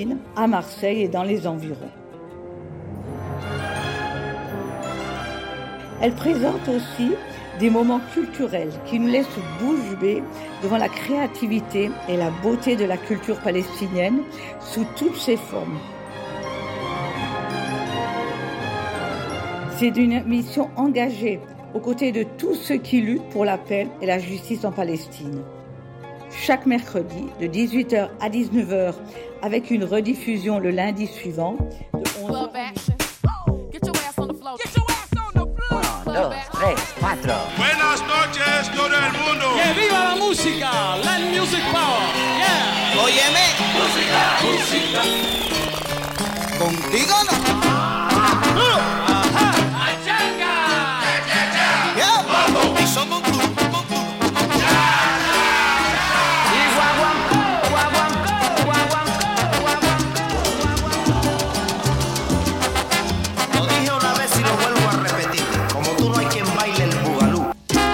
Palestine, à Marseille et dans les environs. Elle présente aussi des moments culturels qui nous laissent bouche bée devant la créativité et la beauté de la culture palestinienne sous toutes ses formes. C'est une émission engagée aux côtés de tous ceux qui luttent pour la paix et la justice en Palestine. Chaque mercredi, de 18h à 19h, avec une rediffusion le lundi suivant, de 11h à 12h. Buenas noches, todo el mundo. ¡Que viva la música! Land Music Power. Yeah. Óyeme. Música. Contigo no. Ajá. ¡Achanga! Yeah. Vamos. Y somos un club. Y guaguancó, guaguancó, guaguancó, guaguancó. Lo dije una vez y lo vuelvo a repetir. Como tú no hay quien baile el bugalú.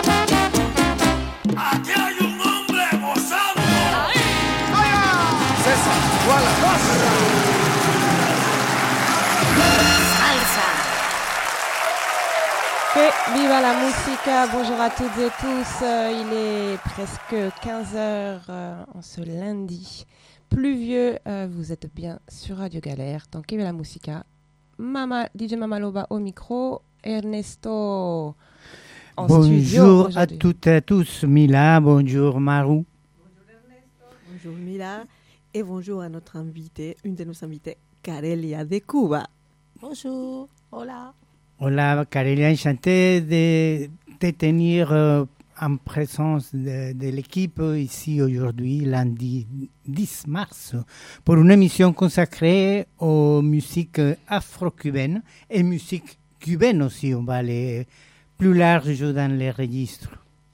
Aquí hay un hombre gozando. César, igual Que viva la musica, bonjour à toutes et tous, il est presque 15h en ce lundi pluvieux, vous êtes bien sur Radio Galère, donc que viva la musica, DJ Mamaloba au micro, Ernesto en studio. Bonjour à toutes et à tous, Mila, bonjour Marou. Bonjour Ernesto. Bonjour Mila, et bonjour à notre invitée, une de nos invitées, Carelia de Cuba. Bonjour, hola. Hola, Carelia, enchanté de te tenir en présence de l'équipe ici aujourd'hui, lundi 10 mars, pour une émission consacrée aux musiques afro-cubaines et musique cubaine aussi. On va aller plus large dans les registres.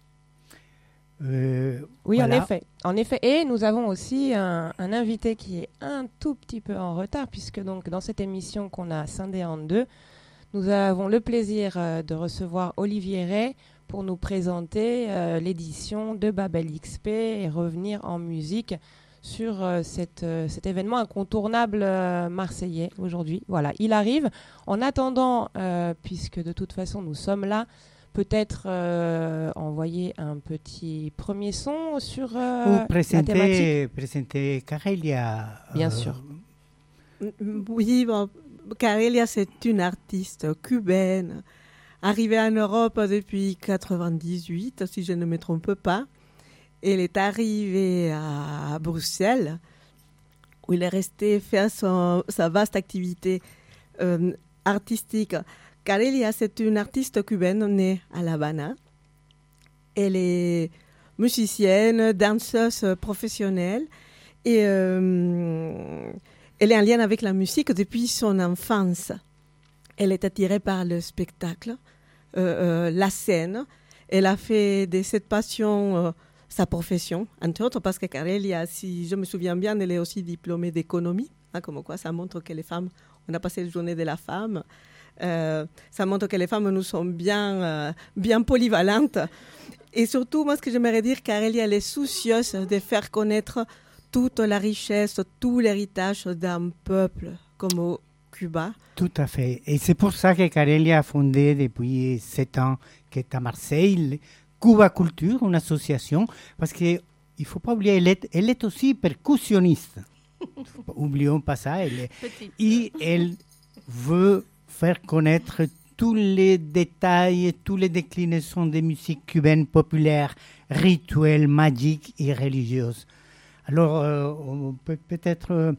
Oui, voilà. en effet. Et nous avons aussi un invité qui est un tout petit peu en retard, puisque donc dans cette émission qu'on a scindée en deux, nous avons le plaisir de recevoir Olivier Ray pour nous présenter l'édition de Babel XP et revenir en musique sur cet événement incontournable marseillais aujourd'hui. Voilà, il arrive. En attendant, puisque de toute façon nous sommes là, peut-être envoyer un petit premier son sur la thématique. Présenter Carelia. Bien sûr. Oui, bon, Carelia, c'est une artiste cubaine, arrivée en Europe depuis 1998, si je ne me trompe pas. Elle est arrivée à Bruxelles, où elle est restée faire sa vaste activité artistique. Carelia, c'est une artiste cubaine née à La Habana. Elle est musicienne, danseuse professionnelle et elle est en lien avec la musique depuis son enfance. Elle est attirée par le spectacle, la scène. Elle a fait de cette passion sa profession, entre autres parce que Carelia, si je me souviens bien, elle est aussi diplômée d'économie. Comme quoi, ça montre que les femmes, on a passé la journée de la femme. Ça montre que les femmes, nous sommes bien polyvalentes. Et surtout, moi, ce que j'aimerais dire, Carelia, elle est soucieuse de faire connaître toute la richesse, tout l'héritage d'un peuple comme au Cuba. Tout à fait. Et c'est pour ça que Carelia a fondé depuis 7 ans, qui est à Marseille, Cuba Culture, une association, parce qu'il ne faut pas oublier, elle est aussi percussionniste. Oublions pas ça. Et elle veut faire connaître tous les détails, toutes les déclinaisons des musiques cubaines populaires, rituelles, magiques et religieuses. Alors, on peut peut-être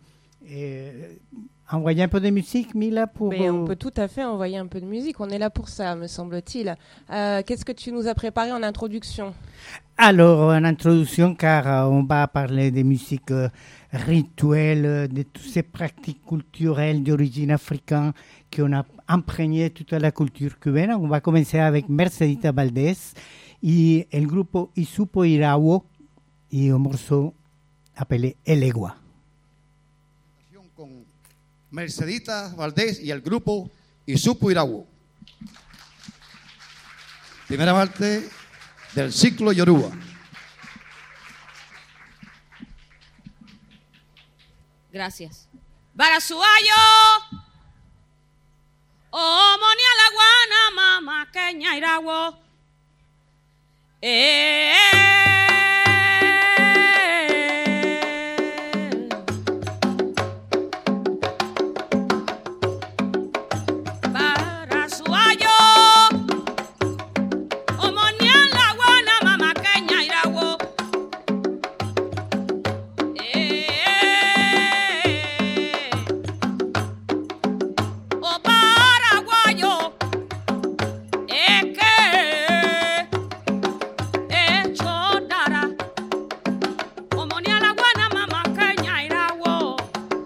envoyer un peu de musique, Mila, pour... Mais on peut tout à fait envoyer un peu de musique. On est là pour ça, me semble-t-il. Qu'est-ce que tu nous as préparé en introduction ? Alors, en introduction, car on va parler des musiques rituelles, de toutes ces pratiques culturelles d'origine africaine qui ont imprégné toute la culture cubaine. On va commencer avec Mercedita Valdés et le groupe Isupo Irawo et un morceau appelé El Egua. Con Mercedita Valdés y el grupo Isupo Irawo. Primera parte del ciclo Yoruba. Gracias. Barasuayo, Omonia la guana, mama, Kenya irawo. Barasuayo, Omonia la guana, mama, Kenya irawo. O paraguayo, chodara, Omonia la guana, mama, Kenya irawo.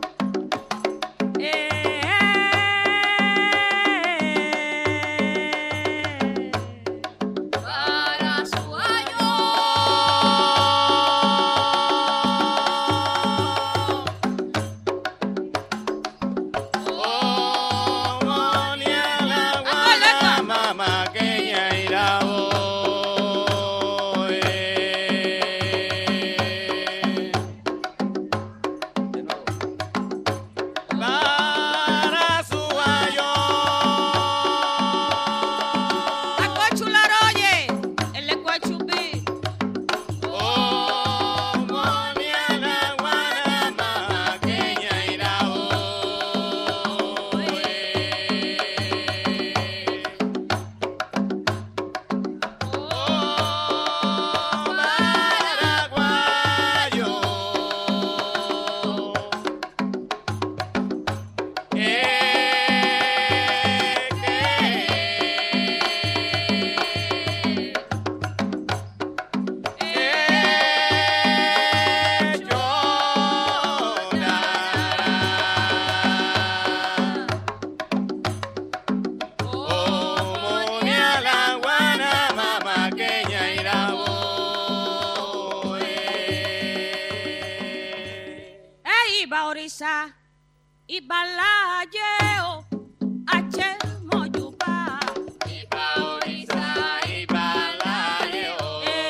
Orisa, Ibalayeo, Ache Moyuba. Iba Orisa, Ibalayeo,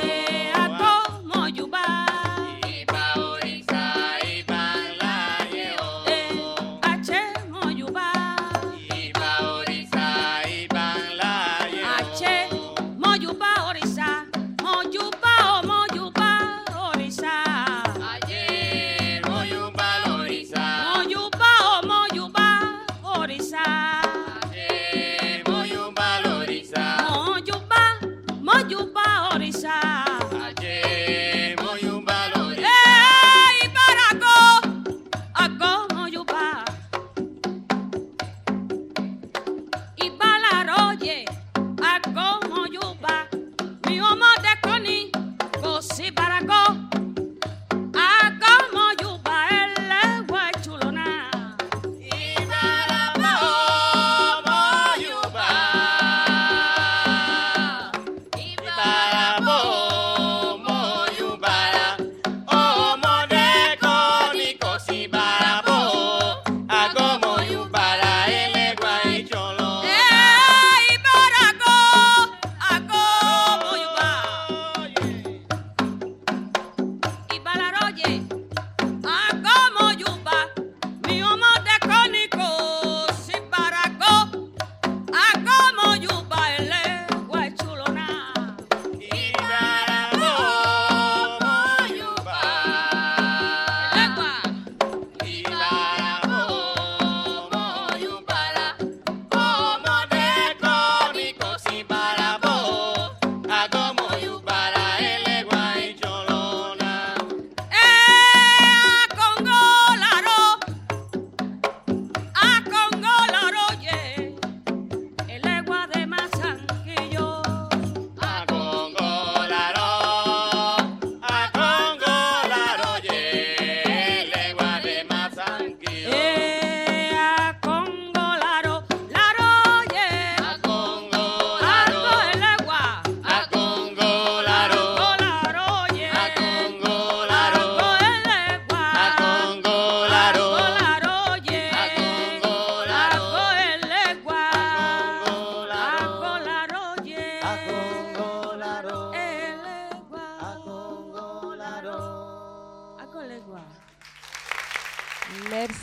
Ato Moyuba. Iba Orisa, Ibalayeo, Ache Moyuba. Iba Orisa, Ibalayeo, Ache Moyuba Orisa, Moyuba o Moyuba Orisa. Moyuba o Moyuba Orisa.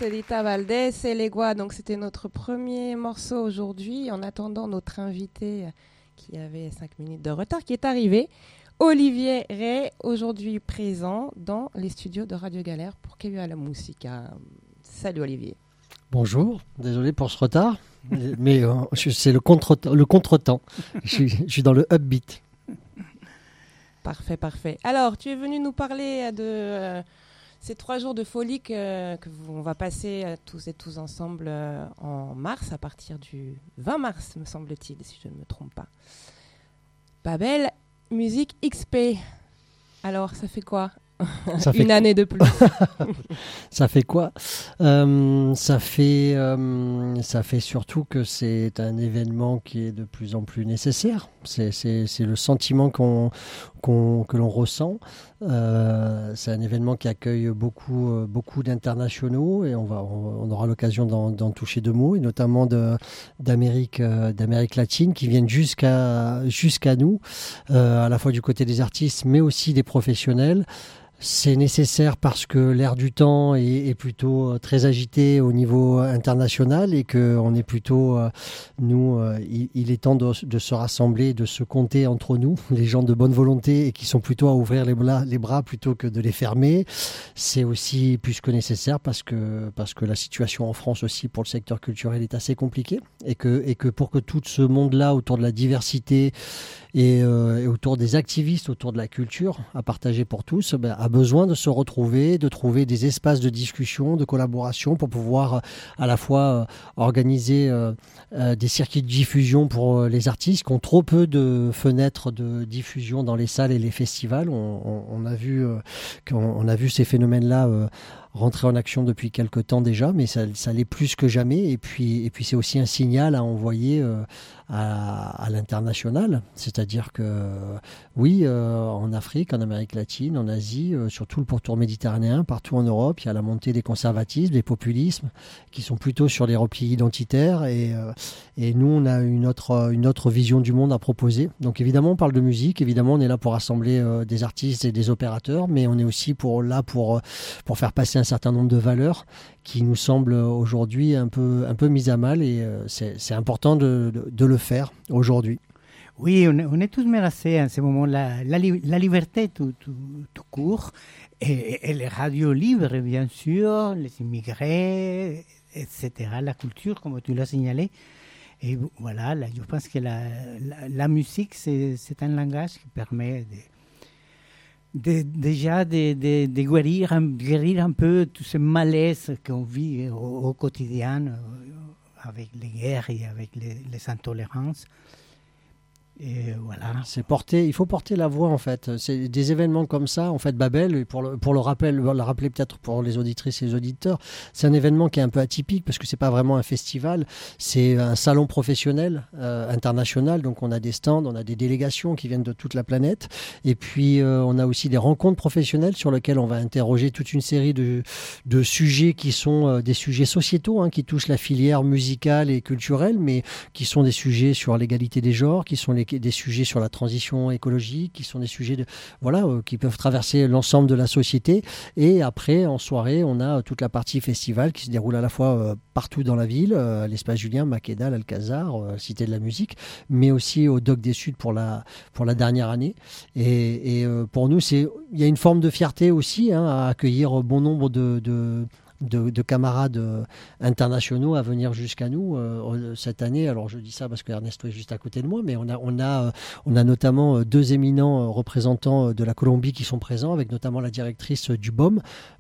Celita Valdés et Legua. Donc c'était notre premier morceau aujourd'hui. En attendant notre invité qui avait 5 minutes de retard, qui est arrivé, Olivier Rey, aujourd'hui présent dans les studios de Radio Galère pour Que viva la musica. Salut Olivier. Bonjour, désolé pour ce retard, mais c'est le contretemps. Je suis dans le upbeat. Parfait. Alors, tu es venu nous parler de ces 3 jours de folie on va passer tous et tous ensemble en mars, à partir du 20 mars, me semble-t-il, si je ne me trompe pas. Babel Musique XP. Alors, ça fait quoi ? Une année de plus. Ça fait quoi ? Ça fait surtout que c'est un événement qui est de plus en plus nécessaire. C'est le sentiment que l'on ressent. C'est un événement qui accueille beaucoup d'internationaux et on aura l'occasion d'en toucher 2 mots, et notamment d'Amérique latine qui viennent jusqu'à nous, à la fois du côté des artistes mais aussi des professionnels. C'est nécessaire parce que l'air du temps est plutôt très agité au niveau international et qu'on est plutôt, il est temps de se rassembler, de se compter entre nous, les gens de bonne volonté et qui sont plutôt à ouvrir les bras plutôt que de les fermer. C'est aussi plus que nécessaire parce que la situation en France aussi pour le secteur culturel est assez compliquée et que pour que tout ce monde-là autour de la diversité et autour des activistes, autour de la culture à partager pour tous, a besoin de se retrouver, de trouver des espaces de discussion, de collaboration pour pouvoir à la fois organiser des circuits de diffusion pour les artistes qui ont trop peu de fenêtres de diffusion dans les salles et les festivals. On a vu ces phénomènes-là rentrer en action depuis quelque temps déjà, mais ça l'est plus que jamais. Et puis c'est aussi un signal à envoyer à l'international. C'est-à-dire que oui, en Afrique, en Amérique latine, en Asie, surtout le pourtour méditerranéen, partout en Europe, il y a la montée des conservatismes, des populismes qui sont plutôt sur les replis identitaires. Et nous, on a une autre vision du monde à proposer. Donc évidemment, on parle de musique. Évidemment, on est là pour rassembler des artistes et des opérateurs, mais on est aussi là pour faire passer un certain nombre de valeurs qui nous semblent aujourd'hui un peu mises à mal, et c'est important de le faire aujourd'hui. Oui, on est tous menacés en ce moment. La liberté tout court, et les radios libres, bien sûr, les immigrés, etc. La culture, comme tu l'as signalé. Et voilà, je pense que la musique, c'est un langage qui permet déjà de guérir un peu tout ce malaise qu'on vit au quotidien avec les guerres et avec les intolérances. Et voilà. Il faut porter la voix en fait. C'est des événements comme ça. En fait, Babel, pour le rappeler peut-être pour les auditrices et les auditeurs, c'est un événement qui est un peu atypique parce que c'est pas vraiment un festival. C'est un salon professionnel international. Donc on a des stands, on a des délégations qui viennent de toute la planète. Et puis on a aussi des rencontres professionnelles sur lesquelles on va interroger toute une série de sujets qui sont des sujets sociétaux, qui touchent la filière musicale et culturelle, mais qui sont des sujets sur l'égalité des genres, qui sont des sujets sur la transition écologique, qui sont des sujets qui peuvent traverser l'ensemble de la société. Et après, en soirée, on a toute la partie festival qui se déroule à la fois partout dans la ville, à l'Espace Julien, Maqueda, l'Alcazar, Cité de la Musique, mais aussi au Doc des Suds pour la dernière année. Et pour nous, il y a une forme de fierté aussi à accueillir bon nombre de camarades internationaux à venir jusqu'à nous cette année. Alors je dis ça parce que Ernesto est juste à côté de moi, mais on a notamment 2 éminents représentants de la Colombie qui sont présents, avec notamment la directrice du BOM,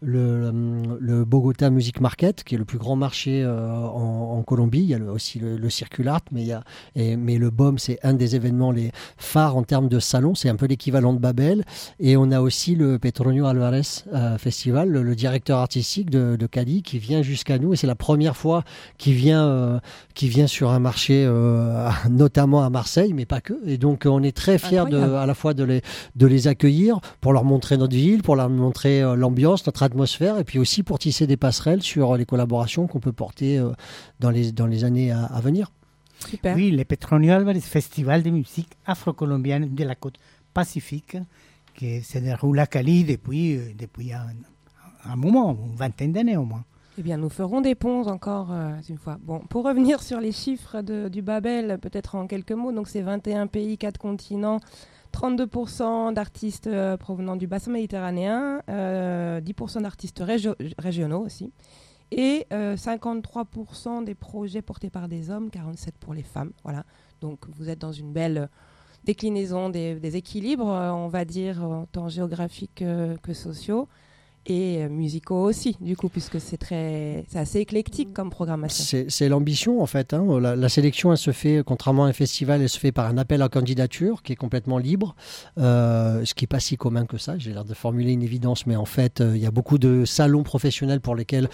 le Bogota Music Market, qui est le plus grand marché en Colombie. Il y a aussi le Circle Art, mais le BOM, c'est un des événements les phares en termes de salon. C'est un peu l'équivalent de Babel. Et on a aussi le Petronio Alvarez Festival, le directeur artistique de Cali, qui vient jusqu'à nous, et c'est la première fois qu'il vient sur un marché notamment à Marseille, mais pas que. Et donc on est très fiers à la fois de les accueillir, pour leur montrer notre ville, pour leur montrer l'ambiance, notre atmosphère, et puis aussi pour tisser des passerelles sur les collaborations qu'on peut porter dans les années à venir. Super. Oui, le Petronio Alvarez Festival de musique afro-colombienne de la côte pacifique, qui se déroule à Cali depuis un moment, une vingtaine d'années au moins. Eh bien, nous ferons des ponts encore une fois. Bon, pour revenir sur les chiffres du Babel, peut-être en quelques mots, donc c'est 21 pays, 4 continents, 32% d'artistes provenant du bassin méditerranéen, 10% d'artistes régionaux aussi, et 53% des projets portés par des hommes, 47% pour les femmes. Voilà. Donc vous êtes dans une belle déclinaison des équilibres, on va dire, tant géographiques que sociaux. Et musicaux aussi, du coup, puisque c'est assez éclectique comme programmation. C'est l'ambition, en fait. Hein. La sélection, elle se fait, contrairement à un festival, elle se fait par un appel à candidature qui est complètement libre, ce qui n'est pas si commun que ça. J'ai l'air de formuler une évidence, mais en fait, il y a beaucoup de salons professionnels pour lesquels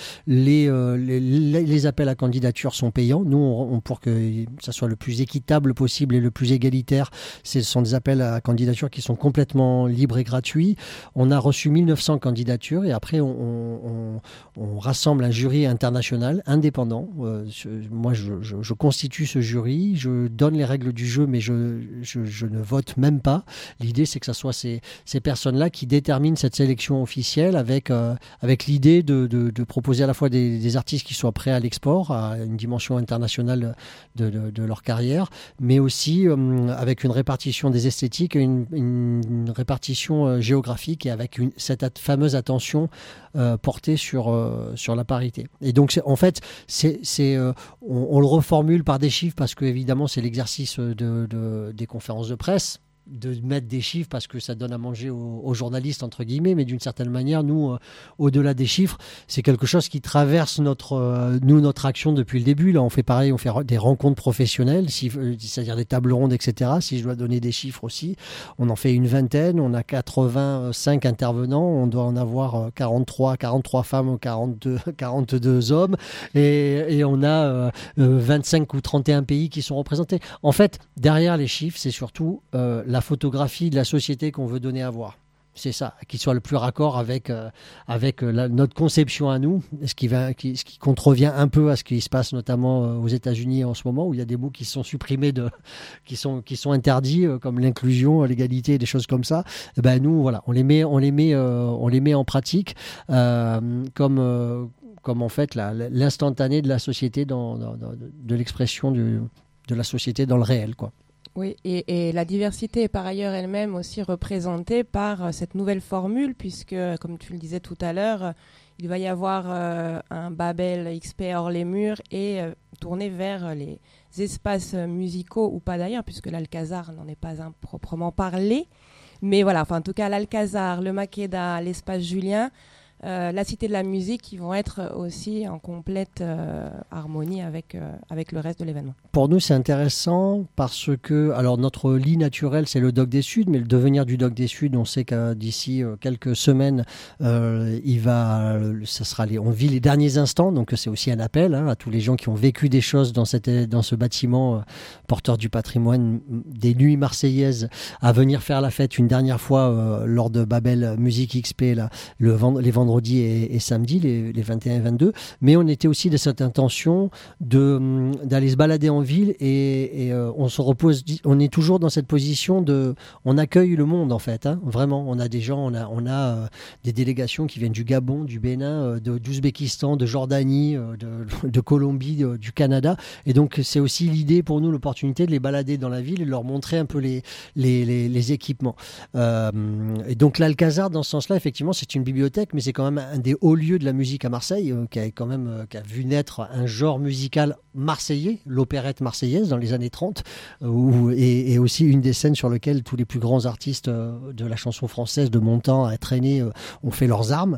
les appels à candidature sont payants. Nous, pour que ça soit le plus équitable possible et le plus égalitaire, ce sont des appels à candidature qui sont complètement libres et gratuits. On a reçu 1900 candidatures. Et après, on rassemble un jury international indépendant. Moi, je constitue ce jury, je donne les règles du jeu, mais je ne vote même pas. L'idée, c'est que ce soit ces personnes-là qui déterminent cette sélection officielle avec l'idée de proposer à la fois des artistes qui soient prêts à l'export, à une dimension internationale de leur carrière, mais aussi avec une répartition des esthétiques, une répartition géographique et avec cette fameuse attention portée sur la parité. Et donc, en fait, on le reformule par des chiffres parce que, évidemment, c'est l'exercice des conférences de presse, de mettre des chiffres parce que ça donne à manger aux journalistes, entre guillemets, mais d'une certaine manière, nous, au-delà des chiffres, c'est quelque chose qui traverse notre action depuis le début. Là, on fait pareil, on fait des rencontres professionnelles, c'est-à-dire des tables rondes, etc. Si je dois donner des chiffres aussi, on en fait une vingtaine, on a 85 intervenants, on doit en avoir 43 femmes ou 42 hommes, et on a 25 ou 31 pays qui sont représentés. En fait, derrière les chiffres, c'est surtout la photographie de la société qu'on veut donner à voir. C'est ça, qui soit le plus raccord avec notre conception à nous, ce qui contrevient un peu à ce qui se passe notamment aux États-Unis en ce moment, où il y a des mots qui sont supprimés, qui sont interdits, comme l'inclusion, l'égalité, des choses comme ça. Et ben nous, voilà, on les met en pratique comme en fait l'instantané de la société, de l'expression de la société dans le réel, quoi. Oui, et la diversité est par ailleurs elle-même aussi représentée par cette nouvelle formule, puisque, comme tu le disais tout à l'heure, il va y avoir un Babel XP hors les murs et tourné vers les espaces musicaux, ou pas d'ailleurs, puisque l'Alcazar n'en est pas un proprement parlé. Mais voilà, enfin, en tout cas, l'Alcazar, le Makeda, l'espace Julien, la Cité de la Musique, qui vont être aussi en complète harmonie avec le reste de l'événement. Pour nous, c'est intéressant parce que, alors, notre lit naturel, c'est le Dock des Suds, mais le devenir du Dock des Suds, on sait que d'ici quelques semaines, on vit les derniers instants, donc c'est aussi un appel à tous les gens qui ont vécu des choses dans ce bâtiment porteur du patrimoine des Nuits Marseillaises, à venir faire la fête une dernière fois lors de Babel Musique XP, là, les vendredis et samedi, les 21 et 22, mais on était aussi de cette intention d'aller se balader en ville et on se repose, on est toujours dans cette position on accueille le monde en fait, hein, vraiment, on a des gens, on a des délégations qui viennent du Gabon, du Bénin, d'Ouzbékistan, de Jordanie, de Colombie, du Canada, et donc c'est aussi l'idée pour nous, l'opportunité de les balader dans la ville et de leur montrer un peu les équipements. Et donc l'Alcazar, dans ce sens-là, effectivement, c'est une bibliothèque, mais c'est quand même un des hauts lieux de la musique à Marseille, qui a vu naître un genre musical marseillais, l'opérette marseillaise dans les années 30, et aussi une des scènes sur lesquelles tous les plus grands artistes de la chanson française de mon temps à traîner ont fait leurs armes.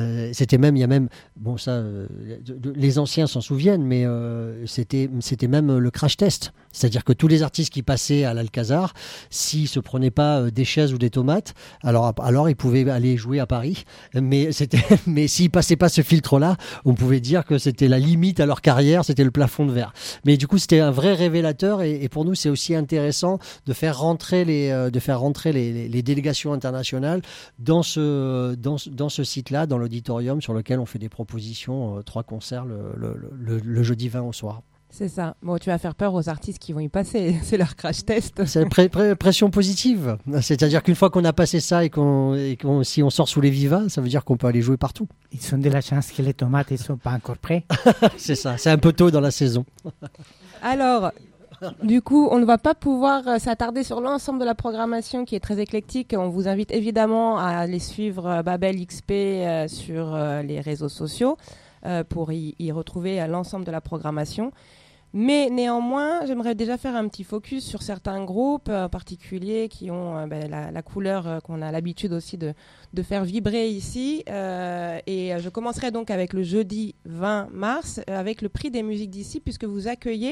Les anciens s'en souviennent, mais c'était même le crash test. C'est-à-dire que tous les artistes qui passaient à l'Alcazar, s'ils se prenaient pas des chaises ou des tomates, alors ils pouvaient aller jouer à Paris. Mais s'ils passaient pas ce filtre-là, on pouvait dire que c'était la limite à leur carrière, c'était le plafond de verre. Mais du coup, c'était un vrai révélateur, et pour nous, c'est aussi intéressant de faire rentrer les délégations internationales dans ce site-là, dans l'auditorium sur lequel on fait des propositions, 3 concerts le jeudi 20 au soir. C'est ça. Bon, tu vas faire peur aux artistes qui vont y passer. C'est leur crash test. C'est pression positive. C'est-à-dire qu'une fois qu'on a passé ça et si on sort sous les vivas, ça veut dire qu'on peut aller jouer partout. Ils ont de la chance que les tomates ne sont pas encore prêtes. C'est ça. C'est un peu tôt dans la saison. Alors, du coup, on ne va pas pouvoir s'attarder sur l'ensemble de la programmation qui est très éclectique. On vous invite évidemment à aller suivre Babel XP sur les réseaux sociaux pour y retrouver l'ensemble de la programmation. Mais néanmoins, j'aimerais déjà faire un petit focus sur certains groupes particuliers qui ont la couleur qu'on a l'habitude aussi de faire vibrer ici. Et je commencerai donc avec le jeudi 20 mars, avec le prix des musiques d'ici, puisque vous accueillez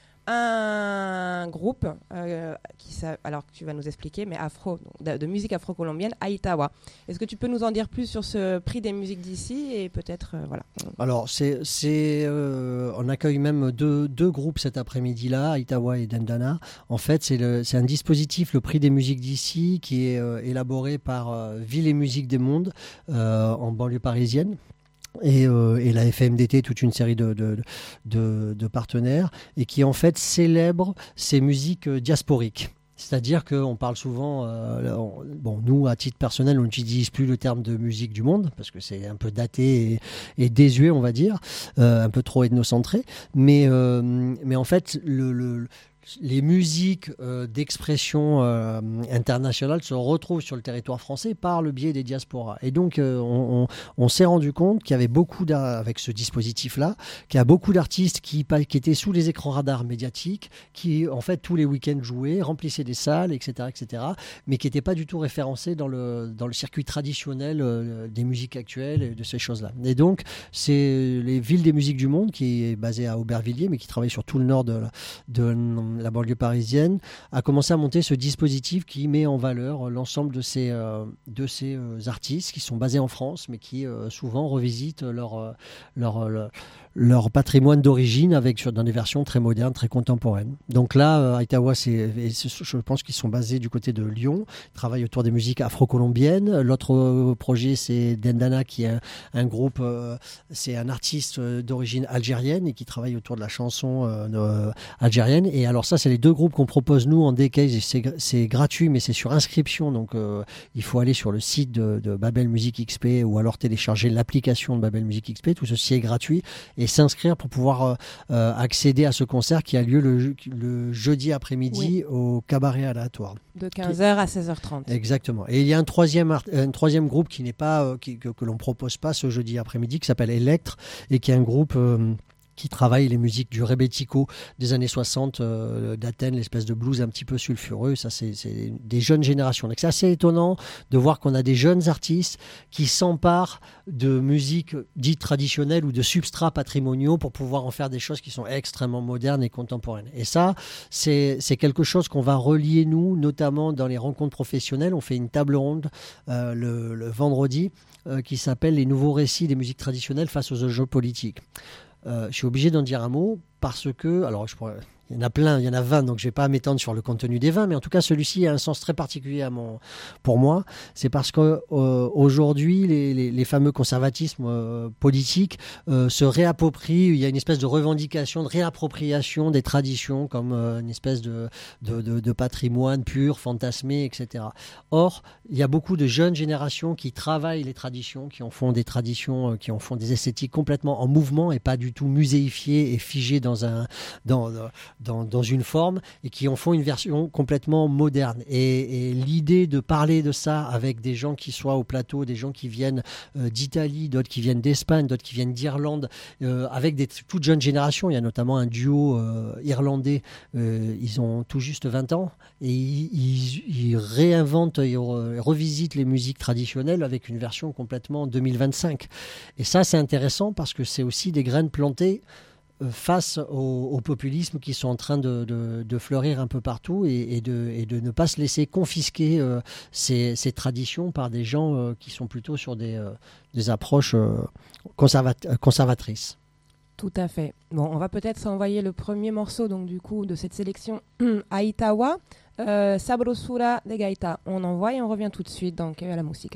un groupe alors que tu vas nous expliquer, mais de musique afro-colombienne, Aïtawa. Est-ce que tu peux nous en dire plus sur ce prix des musiques d'ici et peut-être voilà. Alors on accueille même deux groupes cet après-midi-là, Aïtawa et Dendana. En fait, c'est un dispositif, le prix des musiques d'ici, qui est élaboré par Ville et Musique des Mondes en banlieue parisienne. Et la FMDT, toute une série de partenaires, et qui en fait célèbre ces musiques diasporiques. C'est-à-dire qu'on parle souvent, nous à titre personnel, on n'utilise plus le terme de musique du monde, parce que c'est un peu daté et désuet, on va dire, un peu trop ethnocentré, mais en fait, les musiques d'expression internationale se retrouvent sur le territoire français par le biais des diasporas. Et donc, on s'est rendu compte qu'il y avait avec ce dispositif-là, qu'il y a beaucoup d'artistes qui étaient sous les écrans radars médiatiques, qui, en fait, tous les week-ends jouaient, remplissaient des salles, etc., mais qui n'étaient pas du tout référencés dans le circuit traditionnel des musiques actuelles et de ces choses-là. Et donc, c'est les Villes des musiques du monde, qui est basée à Aubervilliers, mais qui travaille sur tout le nord de la banlieue parisienne, a commencé à monter ce dispositif qui met en valeur l'ensemble de ces artistes qui sont basés en France, mais qui souvent revisitent leur patrimoine d'origine dans des versions très modernes, très contemporaines. Donc là, Aïtawa, je pense qu'ils sont basés du côté de Lyon, ils travaillent autour des musiques afro-colombiennes. L'autre projet, c'est Dendana, qui est un groupe, c'est un artiste d'origine algérienne et qui travaille autour de la chanson algérienne. Et alors ça, c'est les deux groupes qu'on propose nous en D-Case. C'est gratuit, mais c'est sur inscription, donc il faut aller sur le site de Babel Music XP ou alors télécharger l'application de Babel Music XP. Tout ceci est gratuit et s'inscrire pour pouvoir accéder à ce concert qui a lieu le jeudi après-midi au Cabaret Aléatoire. De 15h à 16h30. Exactement. Et il y a un troisième groupe qui n'est pas que l'on propose pas ce jeudi après-midi, qui s'appelle Electre, et qui est un groupe qui travaille les musiques du rebetiko des années 60 d'Athènes, l'espèce de blues un petit peu sulfureux. Ça, c'est des jeunes générations. Donc, c'est assez étonnant de voir qu'on a des jeunes artistes qui s'emparent de musique dite traditionnelle ou de substrats patrimoniaux pour pouvoir en faire des choses qui sont extrêmement modernes et contemporaines. Et ça, c'est quelque chose qu'on va relier, nous, notamment dans les rencontres professionnelles. On fait une table ronde le vendredi qui s'appelle « Les nouveaux récits des musiques traditionnelles face aux enjeux politiques ». Je suis obligé d'en dire un mot parce que, alors il y en a plein, il y en a 20, donc je ne vais pas m'étendre sur le contenu des 20, mais en tout cas celui-ci a un sens très particulier pour moi. C'est parce qu'aujourd'hui, les fameux conservatismes politiques se réapproprient, il y a une espèce de revendication, de réappropriation des traditions comme une espèce de patrimoine pur, fantasmé, etc. Or, il y a beaucoup de jeunes générations qui travaillent les traditions, qui en font des traditions, qui en font des esthétiques complètement en mouvement et pas du tout muséifiées et figées dans une forme, et qui en font une version complètement moderne. Et l'idée de parler de ça avec des gens qui soient au plateau, des gens qui viennent d'Italie, d'autres qui viennent d'Espagne, d'autres qui viennent d'Irlande, avec des toutes jeunes générations. Il y a notamment un duo irlandais, ils ont tout juste 20 ans, et ils réinventent, ils revisitent les musiques traditionnelles avec une version complètement 2025. Et ça, c'est intéressant parce que c'est aussi des graines plantées face au populisme qui sont en train de fleurir un peu partout et de ne pas se laisser confisquer ces traditions par des gens qui sont plutôt sur des approches conservatrices. Tout à fait. Bon, on va peut-être s'envoyer le premier morceau donc du coup de cette sélection Aïtawa, Sabrosura de Gaita. On envoie et on revient tout de suite dans Que la Musica.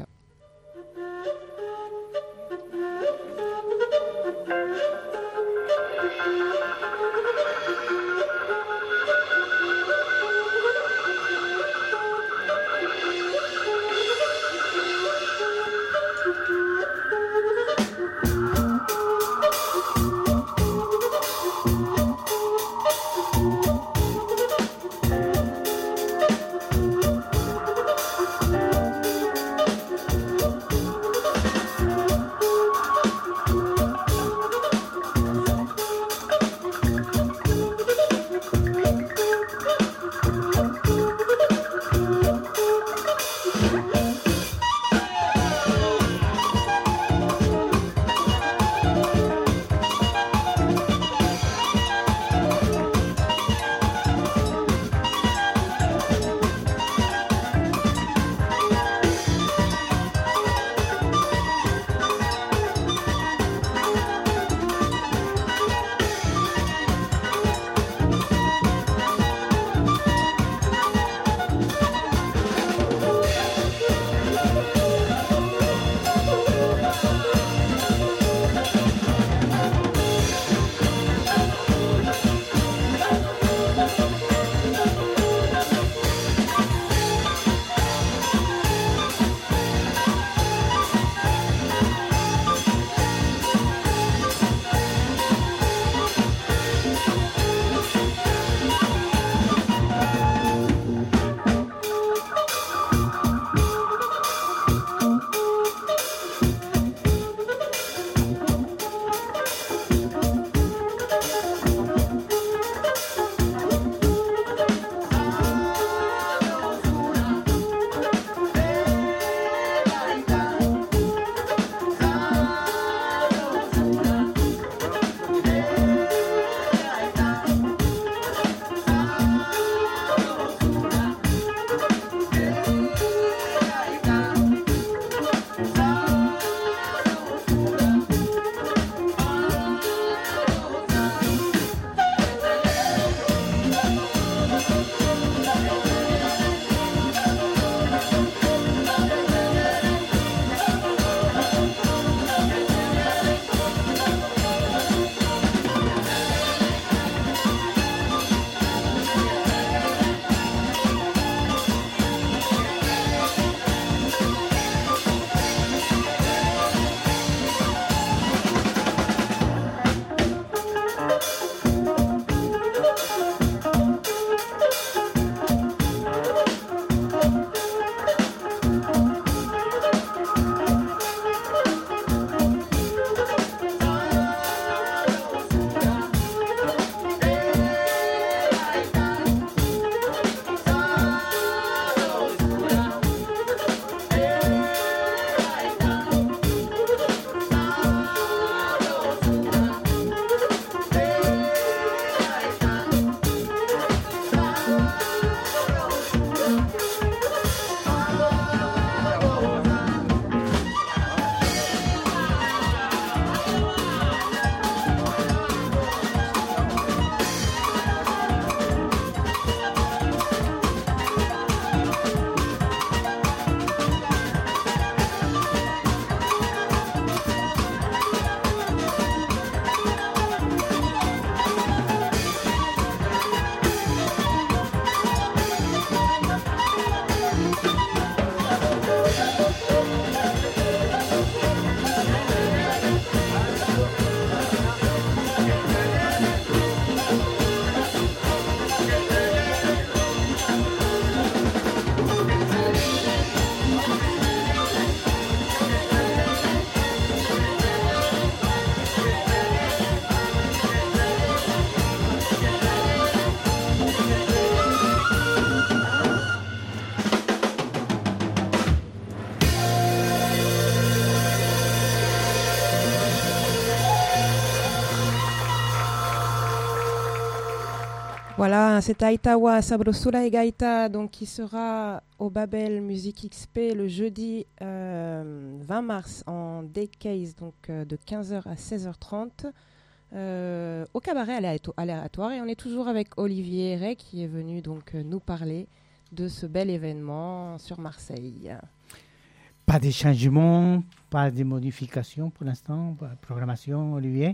Voilà, c'est Aitawa Sabrosula et Gaita, donc qui sera au Babel Music XP le jeudi 20 mars en Day-Case, donc de 15h à 16h30 au cabaret aléatoire. Et on est toujours avec Olivier Ray qui est venu donc nous parler de ce bel événement sur Marseille. Pas de changements, pas de modifications pour l'instant, pour la programmation, Olivier?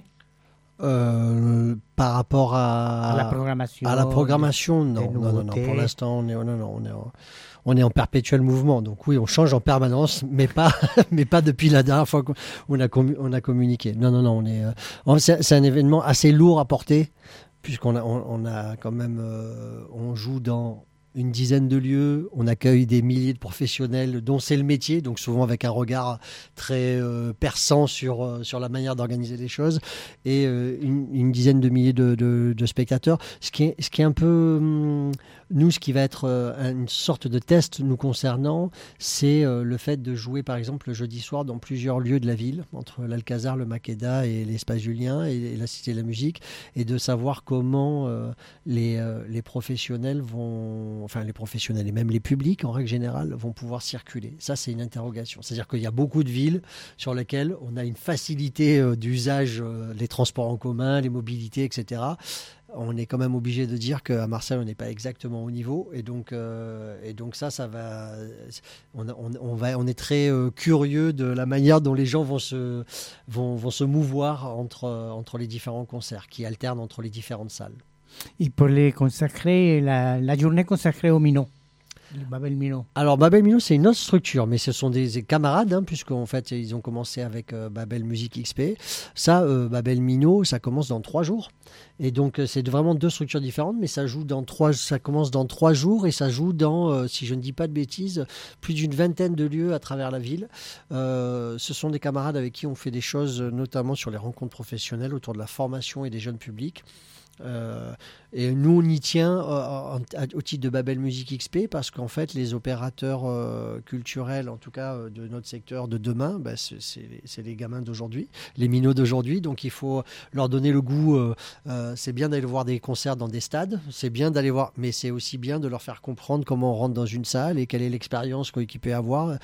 Par rapport à la programmation, non. Pour l'instant, on est en perpétuel mouvement. Donc oui, on change en permanence, mais pas depuis la dernière fois qu'on a communiqué. Non, c'est un événement assez lourd à porter, puisqu'on a quand même, on joue dans une dizaine de lieux, on accueille des milliers de professionnels dont c'est le métier, donc souvent avec un regard très perçant sur la manière d'organiser les choses, et une dizaine de milliers de spectateurs. Ce qui est un peu, nous, ce qui va être une sorte de test nous concernant, c'est le fait de jouer par exemple le jeudi soir dans plusieurs lieux de la ville, entre l'Alcazar, le Makeda et l'Espace Julien et la Cité de la Musique, et de savoir comment les professionnels les professionnels et même les publics en règle générale vont pouvoir circuler. Ça, c'est une interrogation. C'est-à-dire qu'il y a beaucoup de villes sur lesquelles on a une facilité d'usage, les transports en commun, les mobilités, etc. On est quand même obligé de dire qu'à Marseille, on n'est pas exactement au niveau. Et donc ça va... On est très curieux de la manière dont les gens vont se mouvoir entre les différents concerts qui alternent entre les différentes salles. Et pour les consacrer, la journée consacrée au Minot, le Babel Minot. Alors Babel Minot, c'est une autre structure, mais ce sont des camarades, puisqu'en fait ils ont commencé avec Babel Music XP. Ça, Babel Minot, ça commence dans 3 jours. Et donc c'est vraiment 2 structures différentes, mais ça commence dans 3 jours et ça joue dans, si je ne dis pas de bêtises, plus d'une vingtaine de lieux à travers la ville. Ce sont des camarades avec qui on fait des choses, notamment sur les rencontres professionnelles autour de la formation et des jeunes publics. Et nous on y tient au titre de Babel Music XP parce qu'en fait les opérateurs culturels, en tout cas de notre secteur de demain, c'est les gamins d'aujourd'hui, les minots d'aujourd'hui, donc il faut leur donner le goût. C'est bien d'aller voir des concerts dans des stades, c'est bien d'aller voir, mais c'est aussi bien de leur faire comprendre comment on rentre dans une salle et quelle est l'expérience qu'il peut avoir,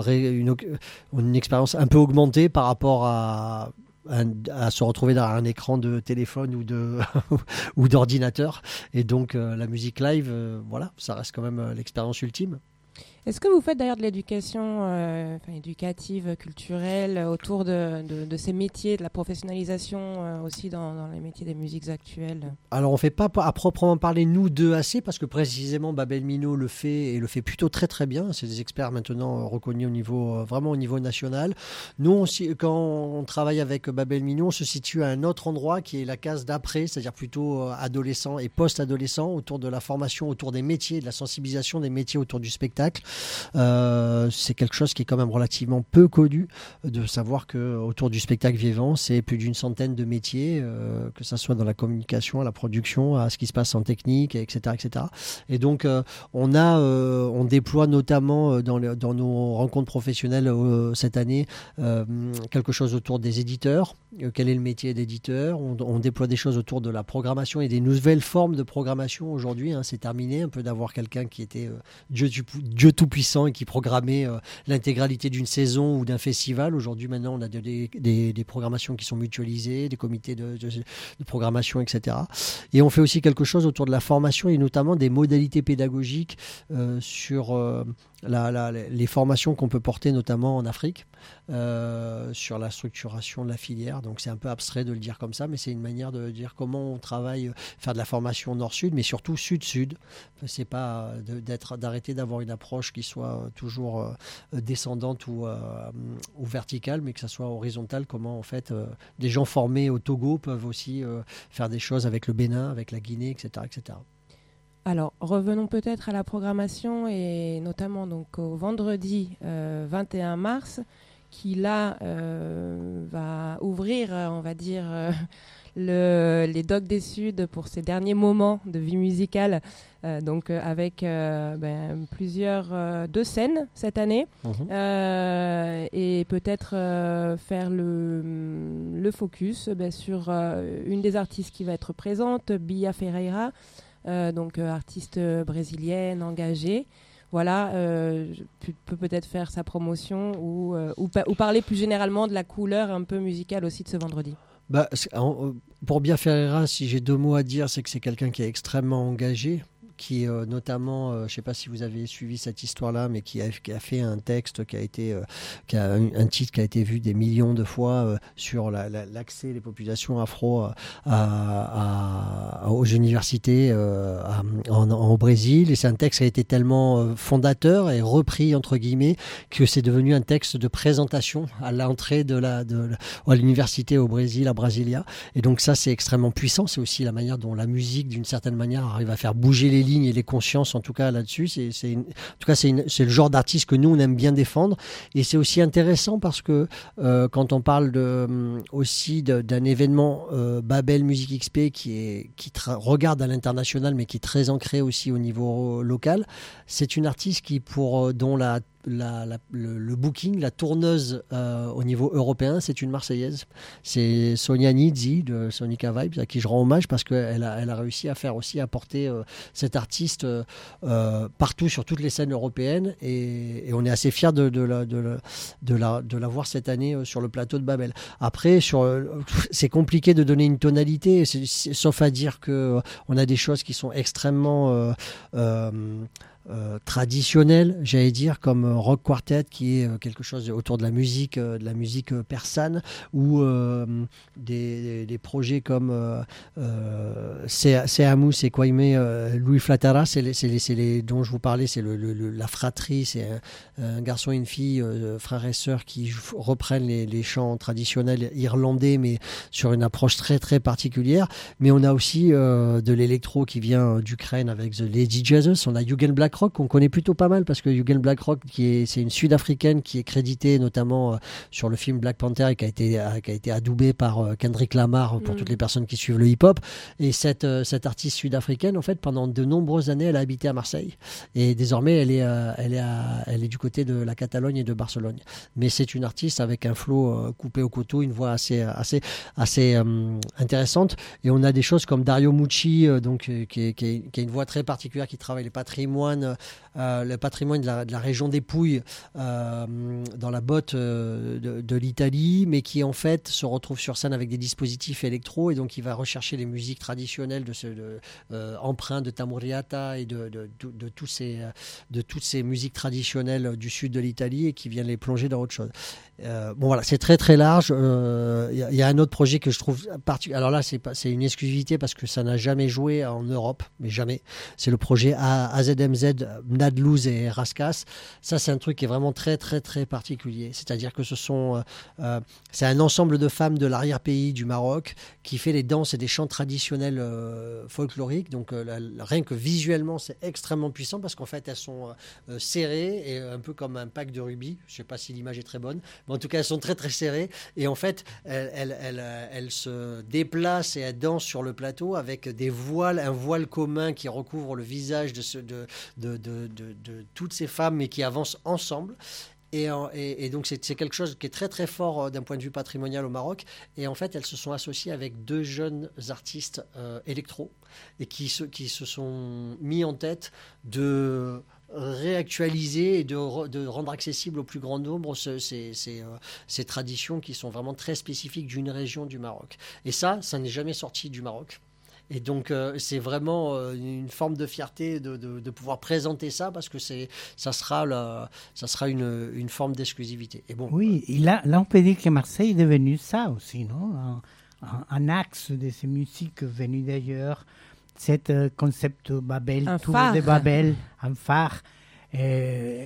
une expérience un peu augmentée par rapport à se retrouver derrière un écran de téléphone ou d'ordinateur. Et donc la musique live, ça reste quand même l'expérience ultime. Est-ce que vous faites d'ailleurs de l'éducation éducative, culturelle autour de ces métiers, de la professionnalisation aussi dans les métiers des musiques actuelles? Alors on ne fait pas à proprement parler nous deux assez parce que précisément Babel Minot le fait et le fait plutôt très très bien. C'est des experts maintenant reconnus vraiment au niveau national. Nous aussi, quand on travaille avec Babel Minot, on se situe à un autre endroit qui est la case d'après, c'est-à-dire plutôt adolescent et post-adolescent, autour de la formation, autour des métiers, de la sensibilisation des métiers autour du spectacle. C'est quelque chose qui est quand même relativement peu connu, de savoir qu'autour du spectacle vivant, c'est plus d'une centaine de métiers, que ce soit dans la communication, à la production, à ce qui se passe en technique, etc. etc. Et donc, on déploie notamment dans nos rencontres professionnelles cette année quelque chose autour des éditeurs. Quel est le métier d'éditeur? On déploie des choses autour de la programmation et des nouvelles formes de programmation aujourd'hui. C'est terminé un peu d'avoir quelqu'un qui était Dieu tout-puissant et qui programmait l'intégralité d'une saison ou d'un festival. Aujourd'hui, maintenant, on a des programmations qui sont mutualisées, des comités de programmation, etc. Et on fait aussi quelque chose autour de la formation et notamment des modalités pédagogiques sur les formations qu'on peut porter notamment en Afrique, sur la structuration de la filière. Donc c'est un peu abstrait de le dire comme ça, mais c'est une manière de dire comment on travaille, faire de la formation nord-sud, mais surtout sud-sud. C'est pas d'arrêter d'avoir une approche qui soit toujours descendante ou verticale, mais que ça soit horizontale. Comment en fait des gens formés au Togo peuvent aussi faire des choses avec le Bénin, avec la Guinée, etc., etc. Alors, revenons peut-être à la programmation et notamment donc au vendredi 21 mars qui là va ouvrir, on va dire, les Dogs des Suds pour ces derniers moments de vie musicale, donc avec plusieurs 2 scènes cette année, et peut-être faire le focus sur une des artistes qui va être présente, Bia Ferreira, donc artiste brésilienne engagée. Voilà, peut peut-être faire sa promotion ou parler plus généralement de la couleur un peu musicale aussi de ce vendredi. Pour Bia Ferreira, si j'ai 2 mots à dire, c'est que c'est quelqu'un qui est extrêmement engagé, qui notamment, je ne sais pas si vous avez suivi cette histoire-là, mais qui a fait un texte qui a un titre qui a été vu des millions de fois sur l'accès des populations afro aux universités au Brésil. Et c'est un texte qui a été tellement fondateur et repris entre guillemets que c'est devenu un texte de présentation à l'entrée à l'université au Brésil, à Brasilia. Et donc ça, c'est extrêmement puissant. C'est aussi la manière dont la musique, d'une certaine manière, arrive à faire bouger les lignes et les consciences, en tout cas là-dessus. C'est le genre d'artiste que nous on aime bien défendre, et c'est aussi intéressant parce que quand on parle aussi d'un événement Babel Music XP qui regarde à l'international mais qui est très ancré aussi au niveau local, c'est une artiste dont le booking, la tourneuse au niveau européen, c'est une Marseillaise. C'est Sonia Nizzi de Sonica Vibes, à qui je rends hommage parce qu'elle a réussi à porter cet artiste partout sur toutes les scènes européennes, et on est assez fiers de la voir cette année sur le plateau de Babel. Après, c'est compliqué de donner une tonalité, sauf à dire qu'on a des choses qui sont extrêmement traditionnel, j'allais dire, comme Rock Quartet, qui est quelque chose autour de la musique persane, ou des projets comme Seamus et Kwame Louis Flatara, c'est les dont je vous parlais, c'est la fratrie, c'est un garçon et une fille, frères et sœurs, qui reprennent les chants traditionnels irlandais, mais sur une approche très très particulière. Mais on a aussi de l'électro qui vient d'Ukraine avec The Lady Jesus. On a Eugen Blackrock qu'on connaît plutôt pas mal, parce que Eugen Blackrock, c'est une Sud-Africaine qui est créditée notamment sur le film Black Panther et qui a été adoubée par Kendrick Lamar pour toutes les personnes qui suivent le hip-hop. Et cette artiste sud-africaine, en fait, pendant de nombreuses années, elle a habité à Marseille, et désormais elle est du côté de la Catalogne et de Barcelone. Mais c'est une artiste avec un flow coupé au couteau, une voix assez intéressante. Et on a des choses comme Dario Mucci, qui a une voix très particulière, qui travaille le patrimoine de la région des Pouilles dans la botte de l'Italie, mais qui en fait se retrouve sur scène avec des dispositifs électro, et donc il va rechercher les musiques traditionnelles empreintes de Tamuriata et de toutes ces musiques traditionnelles du sud de l'Italie, et qui vient les plonger dans autre chose. Voilà, c'est très très large. Il y a un autre projet que je trouve particulier. Alors là, c'est une exclusivité parce que ça n'a jamais joué en Europe, mais jamais. C'est le projet AZMZ, Nadlouz et Raskas. Ça, c'est un truc qui est vraiment très très très particulier. C'est-à-dire que c'est un ensemble de femmes de l'arrière-pays du Maroc qui fait des danses et des chants traditionnels folkloriques. Donc rien que visuellement, c'est extrêmement puissant, parce qu'en fait, elles sont serrées et un peu comme un pack de rubis. Je ne sais pas si l'image est très bonne, mais en tout cas, elles sont très très serrées, et en fait, elles se déplacent et elles dansent sur le plateau avec un voile commun qui recouvre le visage de toutes ces femmes, mais qui avancent ensemble. Et donc c'est quelque chose qui est très très fort d'un point de vue patrimonial au Maroc. Et en fait, elles se sont associées avec 2 jeunes artistes électro, et qui se sont mis en tête de réactualiser et de rendre accessible au plus grand nombre ces traditions qui sont vraiment très spécifiques d'une région du Maroc. Et ça n'est jamais sorti du Maroc. Et donc, c'est vraiment une forme de fierté de pouvoir présenter ça, parce que ça sera une forme d'exclusivité. Et bon, oui, et là, on peut dire que Marseille est devenu ça aussi, non? Un axe de ces musiques venues d'ailleurs. Cet concept Babel, tour de Babel, un phare, un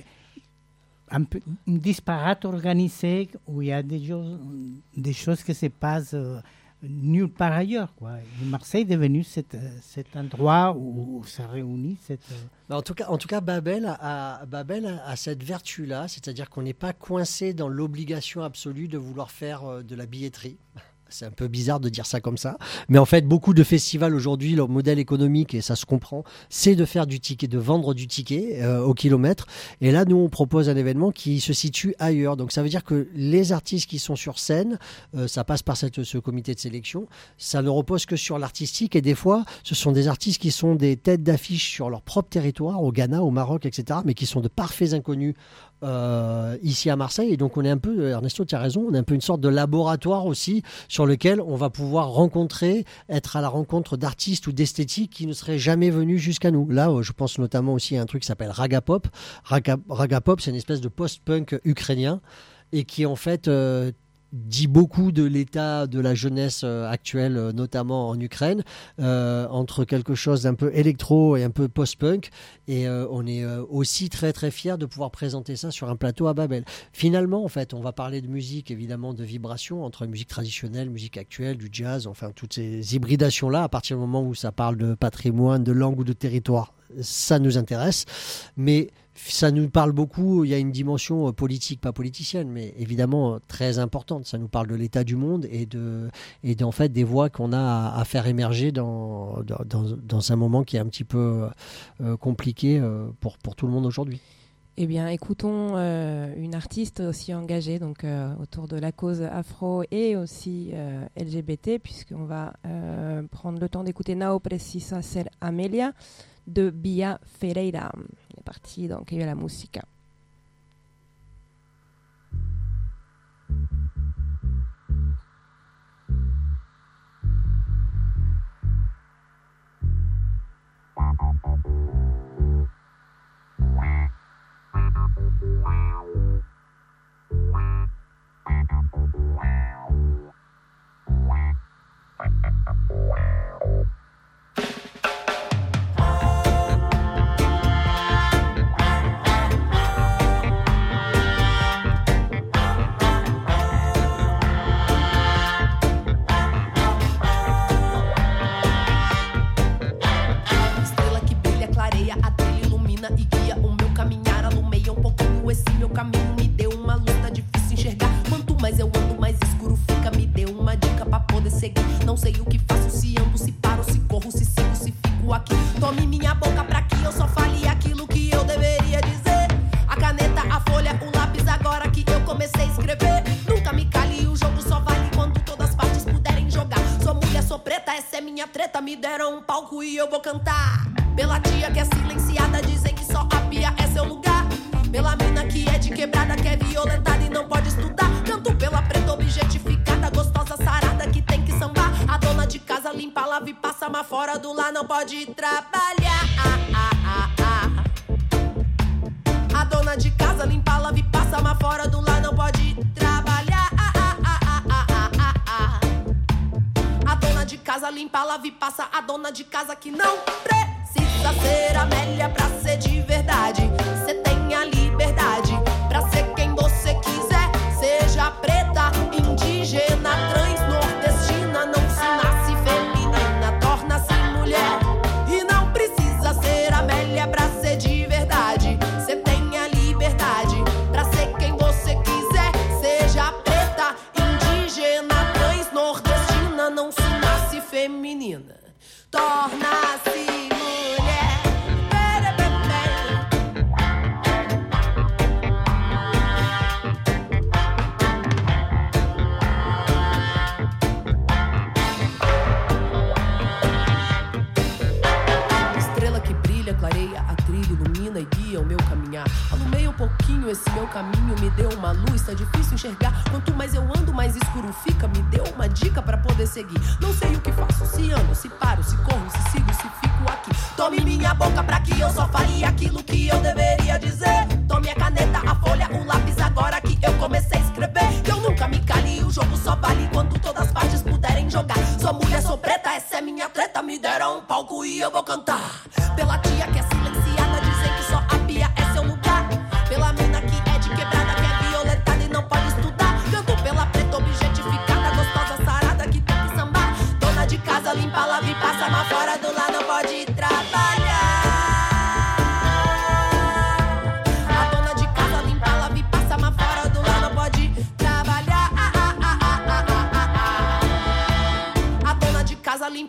disparate organisé où il y a des choses qui se passent nulle part ailleurs, quoi. Et Marseille est devenu cet endroit où ça réunit cette... En tout cas, Babel a cette vertu-là, c'est-à-dire qu'on n'est pas coincé dans l'obligation absolue de vouloir faire de la billetterie. C'est un peu bizarre de dire ça comme ça. Mais en fait, beaucoup de festivals aujourd'hui, leur modèle économique, et ça se comprend, c'est de faire du ticket, de vendre du ticket au kilomètre. Et là, nous, on propose un événement qui se situe ailleurs. Donc, ça veut dire que les artistes qui sont sur scène, ça passe par ce comité de sélection, ça ne repose que sur l'artistique. Et des fois, ce sont des artistes qui sont des têtes d'affiche sur leur propre territoire, au Ghana, au Maroc, etc., mais qui sont de parfaits inconnus ici à Marseille. Et donc on est un peu, Ernesto, tu as raison, on est un peu une sorte de laboratoire aussi sur lequel on va pouvoir rencontrer, être à la rencontre d'artistes ou d'esthétiques qui ne seraient jamais venus jusqu'à nous. Là, je pense notamment aussi à un truc qui s'appelle Raga Pop. Raga Pop, c'est une espèce de post-punk ukrainien et qui en fait dit beaucoup de l'état de la jeunesse actuelle, notamment en Ukraine, entre quelque chose d'un peu électro et un peu post-punk. Et on est aussi très très fiers de pouvoir présenter ça sur un plateau à Babel. Finalement, en fait, on va parler de musique, évidemment, de vibration entre musique traditionnelle, musique actuelle, du jazz, enfin toutes ces hybridations-là, à partir du moment où ça parle de patrimoine, de langue ou de territoire. Ça nous intéresse, mais ça nous parle beaucoup. Il y a une dimension politique, pas politicienne, mais évidemment très importante. Ça nous parle de l'état du monde et en fait des voix qu'on a à faire émerger dans un moment qui est un petit peu compliqué pour tout le monde aujourd'hui. Eh bien, écoutons une artiste aussi engagée donc, autour de la cause afro et aussi LGBT, puisqu'on va prendre le temps d'écouter Nao Precisa Ser Amelia de Bia Ferreira. On est parti dans Que la Musica.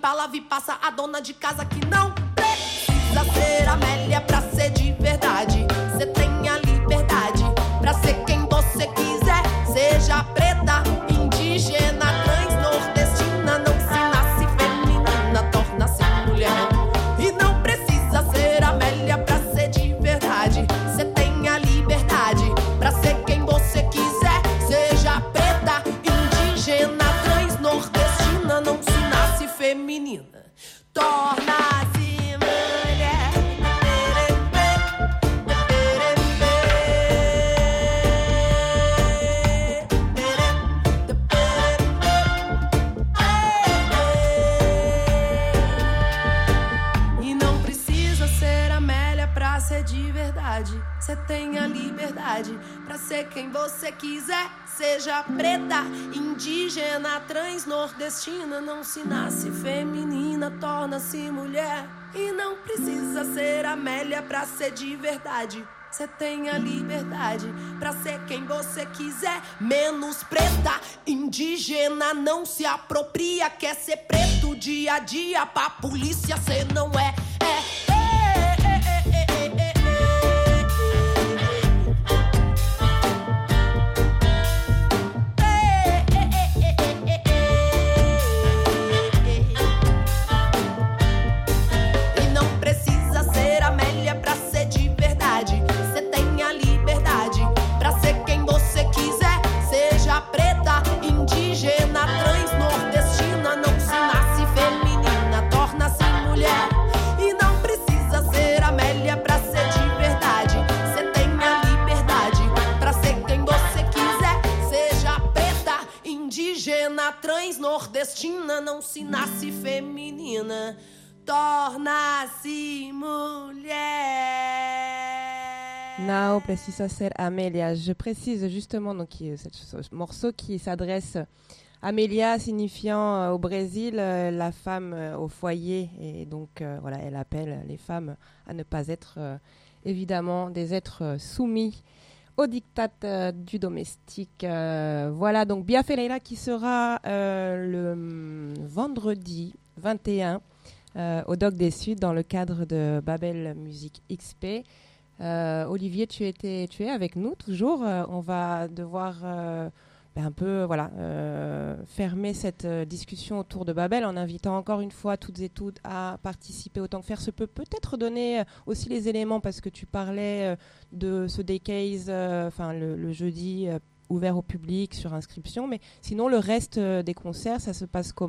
pra lá vi passa a dona de casa que não precisa ser Amélia pra ser de verdade. Cê tem a liberdade pra ser quem você quiser. Seja preta, indígena, trans, nordestina. Não se nasce feminina, torna-se mulher. E não precisa ser Amélia pra ser de verdade. Cê tem a liberdade pra ser quem você quiser. Seja preta, indígena, trans, nordestina. Não se nasce feminina, torna-se mulher. E não precisa ser Amélia pra ser de verdade. Você tem a liberdade pra ser quem você quiser. Seja preta, indígena, trans, nordestina. Não se nasce feminina, torna-se mulher. E não precisa ser Amélia pra ser de verdade. Você tem a liberdade pra ser quem você quiser. Menos preta, indígena, não se apropria. Quer ser preto dia a dia, pra polícia cê não é. E não precisa ser Amélia pra ser de verdade. Cê tem a liberdade pra ser quem você quiser. Seja preta, indígena, trans, nordestina. Não se nasce feminina, torna-se mulher. E não precisa ser Amélia pra ser de verdade. Cê tem a liberdade pra ser quem você quiser. Seja preta, indígena, trans, nordestina. Não se nasce feminina, torna-se mulher. Não precisa ser Amélia. Je précise justement donc ce morceau qui s'adresse Amélia signifiant au Brésil la femme au foyer, et donc voilà, elle appelle les femmes à ne pas être évidemment des êtres soumis au diktat du domestique. Voilà donc Biafé Leila qui sera le vendredi 21 au Doc des Suds dans le cadre de Babel Musique XP. Olivier, tu es avec nous toujours. On va devoir un peu fermer cette discussion autour de Babel en invitant encore une fois toutes et toutes à participer autant que faire se peut. Peut-être donner aussi les éléments, parce que tu parlais de ce Daycase, le jeudi ouvert au public sur inscription, mais sinon le reste des concerts, ça se passe comment ?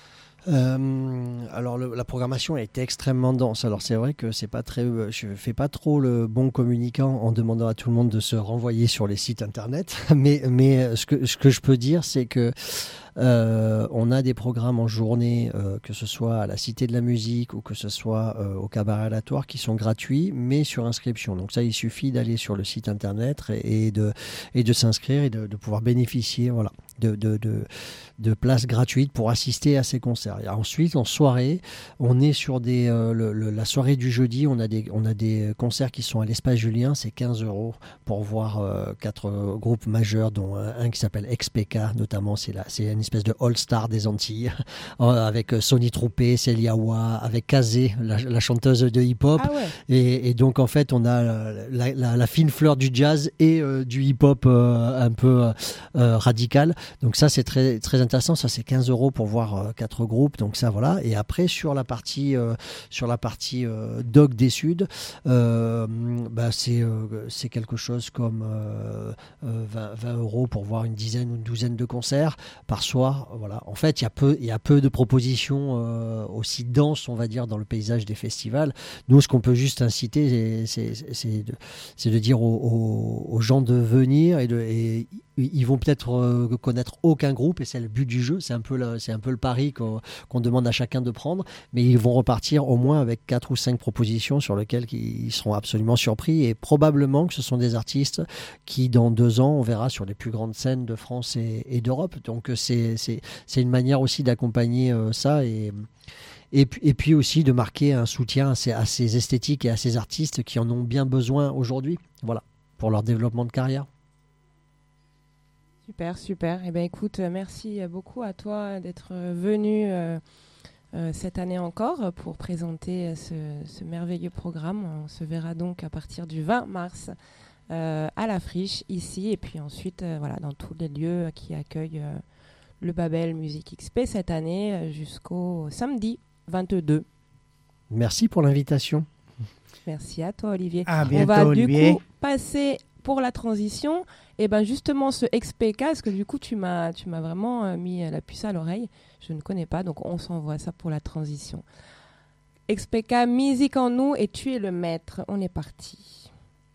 Alors la programmation a été extrêmement dense. Alors c'est vrai que c'est pas très, je fais pas trop le bon communicant en demandant à tout le monde de se renvoyer sur les sites internet. Mais ce que je peux dire, c'est que on a des programmes en journée, que ce soit à la Cité de la Musique ou que ce soit au Cabaret Aléatoire, qui sont gratuits, mais sur inscription. Donc ça, il suffit d'aller sur le site internet et de s'inscrire et de pouvoir bénéficier, voilà, de places gratuites pour assister à ces concerts. Et ensuite, en soirée, on est sur la soirée du jeudi, on a des concerts qui sont à l'Espace Julien, c'est 15 € pour voir 4 groupes majeurs, dont un qui s'appelle XPK, notamment, c'est une espèce de all-star des Antilles, avec Sonny Troupé, Célia Wa, avec Kazé, la chanteuse de hip-hop. Ah ouais. Et donc, en fait, on a la fine fleur du jazz et du hip-hop un peu radical. Donc ça, c'est très, très intéressant. Ça, c'est 15 € pour voir 4 groupes. Donc ça, voilà. Et après, sur la partie Doc des Suds, c'est quelque chose comme 20 € pour voir une dizaine ou une douzaine de concerts par soir. Voilà. En fait, il y a peu de propositions aussi denses, on va dire, dans le paysage des festivals. Nous, ce qu'on peut juste inciter, c'est de dire aux gens de venir et ils vont peut-être connaître aucun groupe, et c'est le but du jeu, c'est un peu le pari qu'on demande à chacun de prendre, mais ils vont repartir au moins avec 4 ou 5 propositions sur lesquelles ils seront absolument surpris, et probablement que ce sont des artistes qui dans 2 ans on verra sur les plus grandes scènes de France et d'Europe. Donc c'est une manière aussi d'accompagner ça, et puis aussi de marquer un soutien à ces esthétiques et à ces artistes qui en ont bien besoin aujourd'hui, voilà, pour leur développement de carrière. Super. Eh bien, écoute, merci beaucoup à toi d'être venu cette année encore pour présenter ce merveilleux programme. On se verra donc à partir du 20 mars à la Friche, ici, et puis ensuite dans tous les lieux qui accueillent le Babel Music XP cette année jusqu'au samedi 22. Merci pour l'invitation. Merci à toi, Olivier. À bientôt, on va Olivier. Du coup passer pour la transition. Et ben justement ce XPK, parce que du coup tu m'as vraiment mis la puce à l'oreille. Je ne connais pas, donc on s'envoie ça pour la transition. XPK, musique en nous et tu es le maître. On est parti.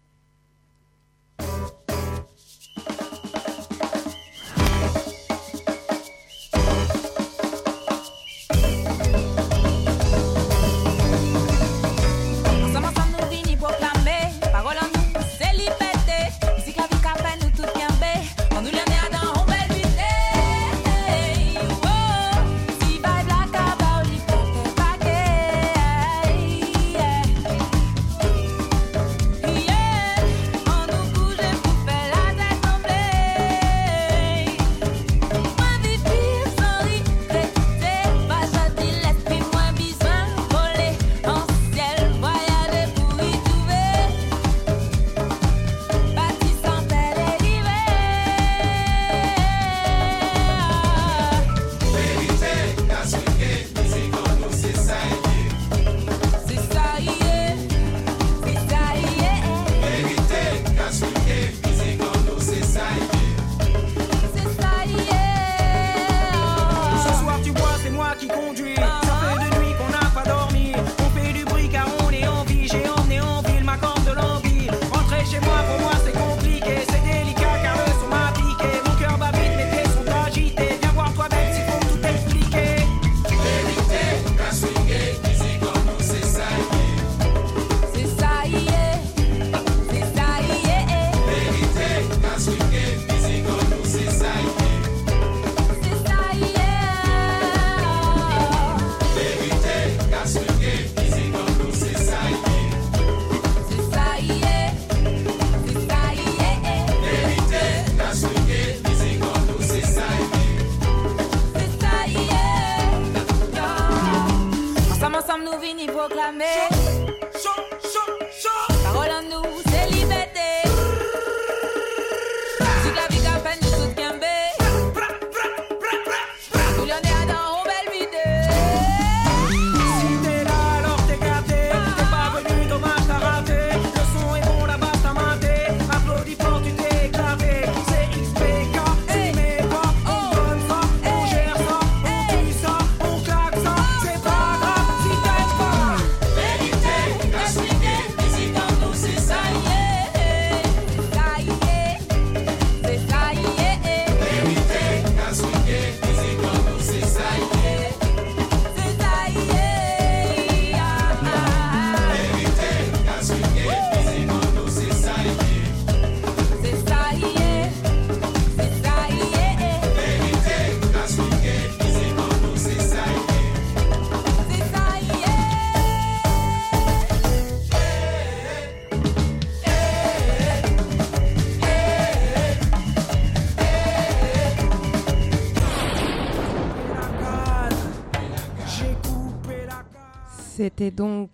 C'était donc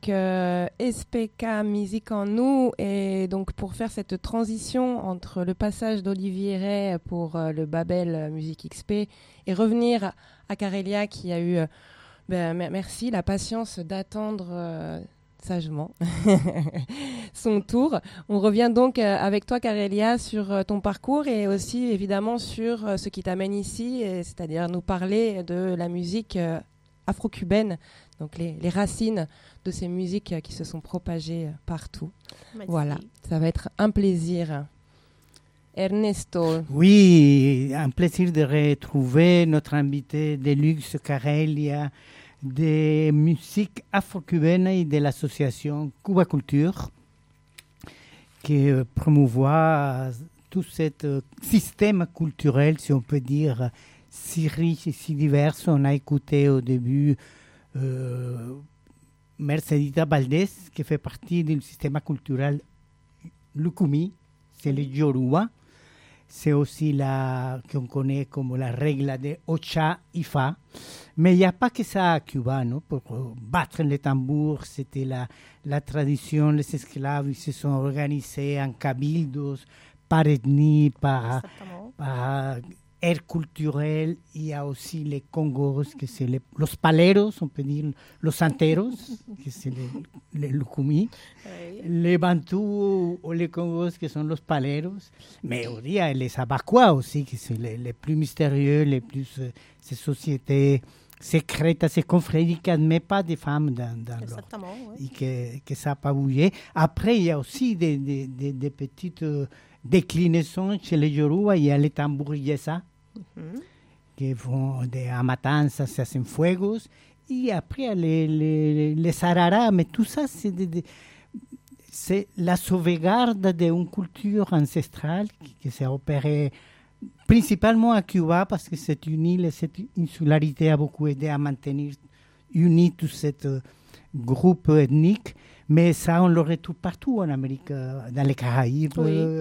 SPK Musique en nous, et donc pour faire cette transition entre le passage d'Olivier Ray pour le Babel Music XP et revenir à Carélia qui a eu merci, la patience d'attendre sagement son tour. On revient donc avec toi, Carélia, sur ton parcours et aussi évidemment sur ce qui t'amène ici, c'est-à-dire nous parler de la musique afro-cubaine, donc les racines de ces musiques qui se sont propagées partout. Merci. Voilà, ça va être un plaisir. Ernesto. Oui, un plaisir de retrouver notre invité de luxe, Carélia, de musique afro-cubaine et de l'association Cuba Culture, qui promouvoit tout ce système culturel, si on peut dire, si riche et si divers. On a écouté au début Mercedita Valdés, qui fait partie du système culturel Lukumi, c'est le Yoruba. c'est aussi qu'on connaît comme la règle de Ocha Ifa. Mais il n'y a pas que ça à Cuba, non? Pour battre les tambours, c'était la tradition. Les esclaves ils se sont organisés en cabildos, par ethnie, par aire culturelle. Il y a aussi les Congos, que c'est los paleros, on peut dire los santeros, que c'est les Lukumi. Les Bantous ou les Congos, que sont los paleros. Mais il y a les Abaquois aussi, qui sont les plus mystérieux, les plus ces sociétés secrètes, ces confréries qui n'admettent pas des femmes dans Exactement, et que ça n'a pas bougé. Après, il y a aussi des petites déclinaisons chez les Yoruba. Il y a les tambours yesa, qui vont des Amatanzas, se hacen fuegos. Et après, les sararas. Mais tout ça, c'est la sauvegarde d'une culture ancestrale qui s'est opérée principalement à Cuba, parce que c'est une île et cette insularité a beaucoup aidé à maintenir unis tout ce groupe ethnique. Mais ça, on le retrouve partout en Amérique, dans les Caraïbes,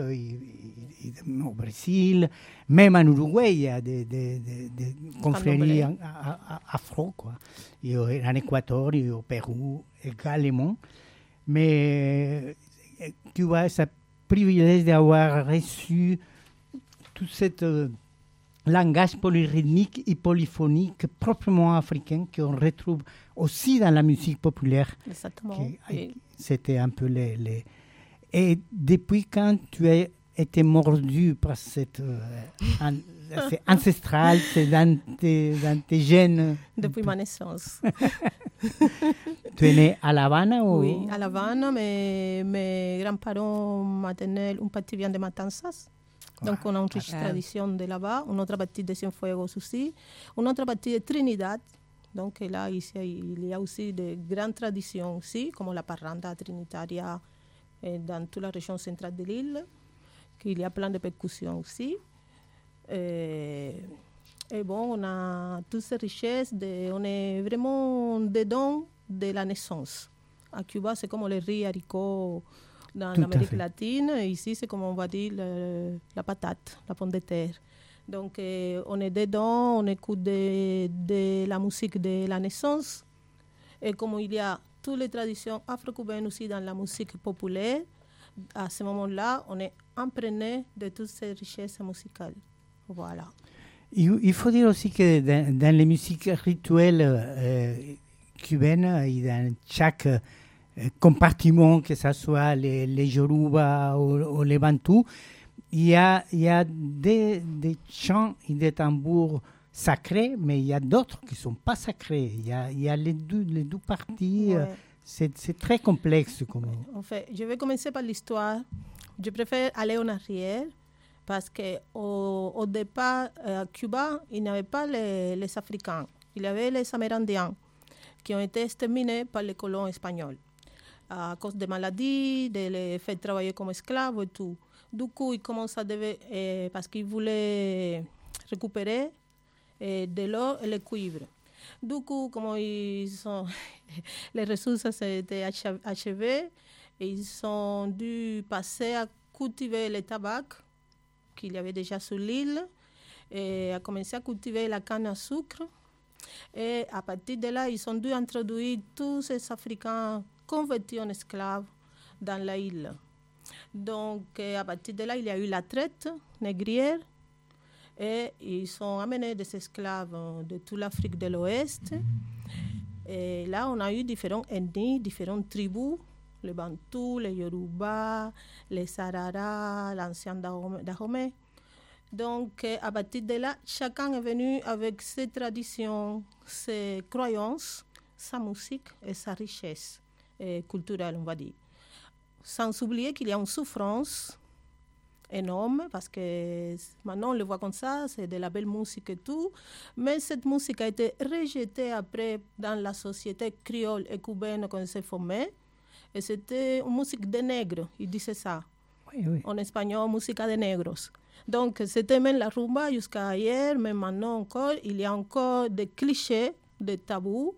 au Brésil, même en Uruguay, il y a des confréries afro, quoi. Et en Équateur et au Pérou également. Mais Cuba a ce privilège d'avoir reçu tout ce langage polyrythmique et polyphonique proprement africain qu'on retrouve aussi dans la musique populaire. Exactement. C'était un peu les... Et depuis quand tu as été mordu par cette... c'est ancestral, c'est dans tes gènes. Depuis ma naissance. Tu es né à La Habana ou... Oui, à La Habana, mais mes grands-parents maternels, une partie vient de Matanzas. Donc, on a une riche tradition de là-bas. Une autre partie de Cienfuegos aussi. Une autre partie de Trinidad. Donc, là, ici, il y a aussi de grandes traditions aussi, comme la parranda trinitaria dans toute la région centrale de l'île. Il y a plein de percussions aussi. Et bon, on a toutes ces richesses. On est vraiment dedans de la naissance. À Cuba, c'est comme les riz haricots dans l'Amérique latine. Ici, c'est comme on va dire la patate, la pomme de terre. Donc, on est dedans, on écoute de la musique de la naissance. Et comme il y a toutes les traditions afro-cubaines aussi dans la musique populaire, à ce moment-là, on est imprégné de toutes ces richesses musicales. Voilà. Il faut dire aussi que dans les musiques rituelles cubaines, et dans chaque compartiment, que ce soit les Yoruba ou les Bantous, il y a des chants et des tambours sacrés, mais il y a d'autres qui ne sont pas sacrés. Il y a les deux parties. Ouais. C'est très complexe. En fait, je vais commencer par l'histoire. Je préfère aller en arrière parce qu'au départ, à Cuba, il n'y avait pas les Africains. Il y avait les Amérindiens qui ont été exterminés par les colons espagnols à cause des maladies, de les faire travailler comme esclaves et tout. Du coup, ils commencent à devenir, parce qu'ils voulaient récupérer de l'or et le cuivre. Du coup, comme les ressources étaient achevées, ils ont dû passer à cultiver le tabac qu'il y avait déjà sur l'île et à commencer à cultiver la canne à sucre. Et à partir de là, ils ont dû introduire tous ces Africains convertis en esclaves dans la île. Donc, à partir de là, il y a eu la traite négrière et ils ont amené des esclaves de toute l'Afrique de l'Ouest. Et là, on a eu différents ethnies, différentes tribus, les Bantous, les Yoruba, les Sarara, l'ancien Dahomey. Donc, à partir de là, chacun est venu avec ses traditions, ses croyances, sa musique et sa richesse culturelle, on va dire. Sans oublier qu'il y a une souffrance énorme, parce que maintenant on le voit comme ça, c'est de la belle musique et tout, mais cette musique a été rejetée après dans la société créole et cubaine quand elle s'est formée, et c'était une musique de nègres, ils disaient ça. Oui. En espagnol, música de negros. Donc c'était même la rumba jusqu'à hier, mais maintenant encore, il y a encore des clichés, des tabous,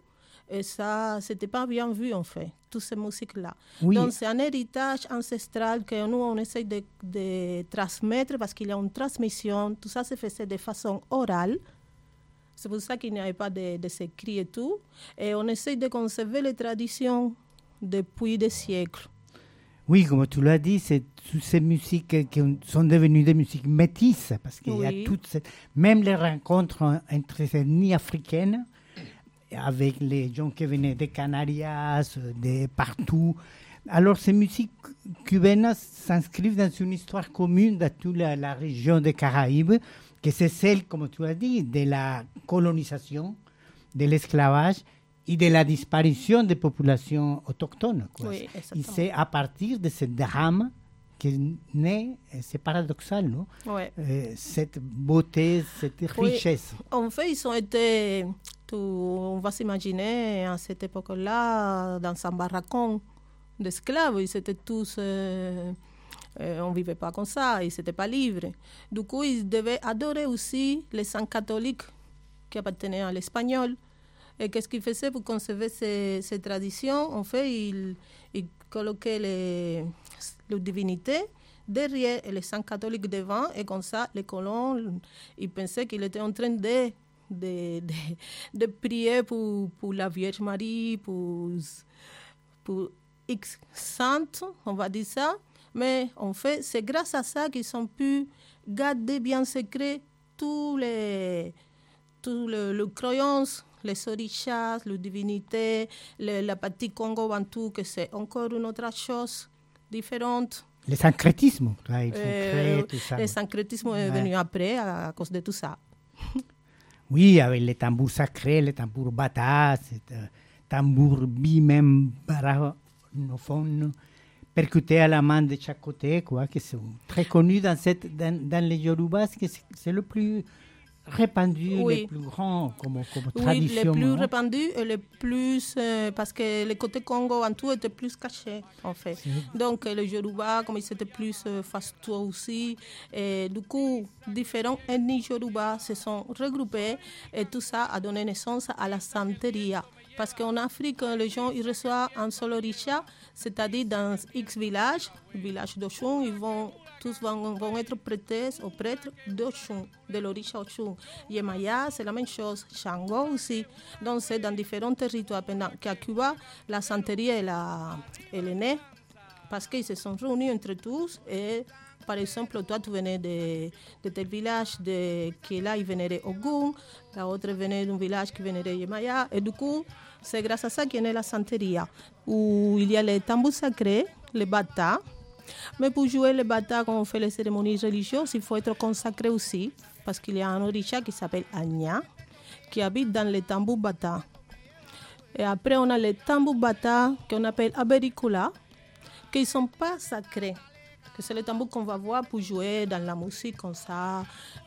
Et ça, c'était pas bien vu, en fait, toutes ces musiques-là. Oui. Donc, c'est un héritage ancestral que nous, on essaie de transmettre parce qu'il y a une transmission. Tout ça se faisait de façon orale. C'est pour ça qu'il n'y avait pas de écrits et tout. Et on essaie de conserver les traditions depuis des siècles. Oui, comme tu l'as dit, c'est toutes ces musiques qui sont devenues des musiques métisses, parce qu'il y a toutes même les rencontres entre les ethnies africaines, avec les gens qui venaient des Canarias, de partout. Alors, ces musiques cubaines s'inscrivent dans une histoire commune de toute la région des Caraïbes, que c'est celle, comme tu as dit, de la colonisation, de l'esclavage et de la disparition des populations autochtones. Quoi. Oui, et c'est à partir de ce drame que naît, c'est paradoxal, non? Ouais. Cette beauté, cette richesse. En fait, ils ont été, on va s'imaginer, à cette époque-là, dans un barracon d'esclaves, ils étaient tous... on ne vivait pas comme ça, ils n'étaient pas libres. Du coup, ils devaient adorer aussi les saints catholiques qui appartenaient à l'espagnol. Et qu'est-ce qu'ils faisaient pour conserver ces traditions? En fait, ils colloquaient les divinités derrière et les saints catholiques devant, et comme ça, les colons, ils pensaient qu'ils étaient en train de prier pour la Vierge Marie, pour X sainte, on va dire ça. Mais en fait, c'est grâce à ça qu'ils ont pu garder bien secret toutes les croyances, les orishas, les divinités, la partie Congo-Bantou, que c'est encore une autre chose différente. Le syncrétisme, ils sont créés, tout ça. Le syncrétisme est venu après à cause de tout ça. Oui, avec les tambours sacrés, les tambours bata, tambour bimem baraphone, percutés à la main de chaque côté, quoi, qui sont très connus dans les Yorubas, que c'est le plus répandu, le plus grand comme tradition. Oui, le plus répandu et le plus... parce que le côté Congo-Bantou était plus caché, en fait. Donc, les Yoruba, comme ils étaient plus fastueux aussi, et du coup, différents ethnies Yoruba se sont regroupés et tout ça a donné naissance à la santeria. Parce qu'en Afrique, les gens ils reçoivent un seul orisha, c'est-à-dire dans X village, le village d'Oshun, tous vont être prêtés aux prêtres d'Oshun, de l'orisha Oshun. Yemaya, c'est la même chose, Shango aussi. Donc c'est dans différents territoires. Pendant qu'à Cuba, la santeria elle est née parce qu'ils se sont réunis entre tous et par exemple, toi, tu venais de tel village qui est là, il vénérait Ogun, la autre venait d'un village qui vénérait Yemaya, et du coup, c'est grâce à ça qu'il y a la santeria, où il y a les tambours sacrés, les bata. Mais pour jouer les bata, quand on fait les cérémonies religieuses, il faut être consacré aussi, parce qu'il y a un orisha qui s'appelle Agna, qui habite dans les tambours bata. Et après, on a les tambours bata, qu'on appelle abericula, qui ne sont pas sacrés. C'est le tambour qu'on va voir pour jouer dans la musique comme ça,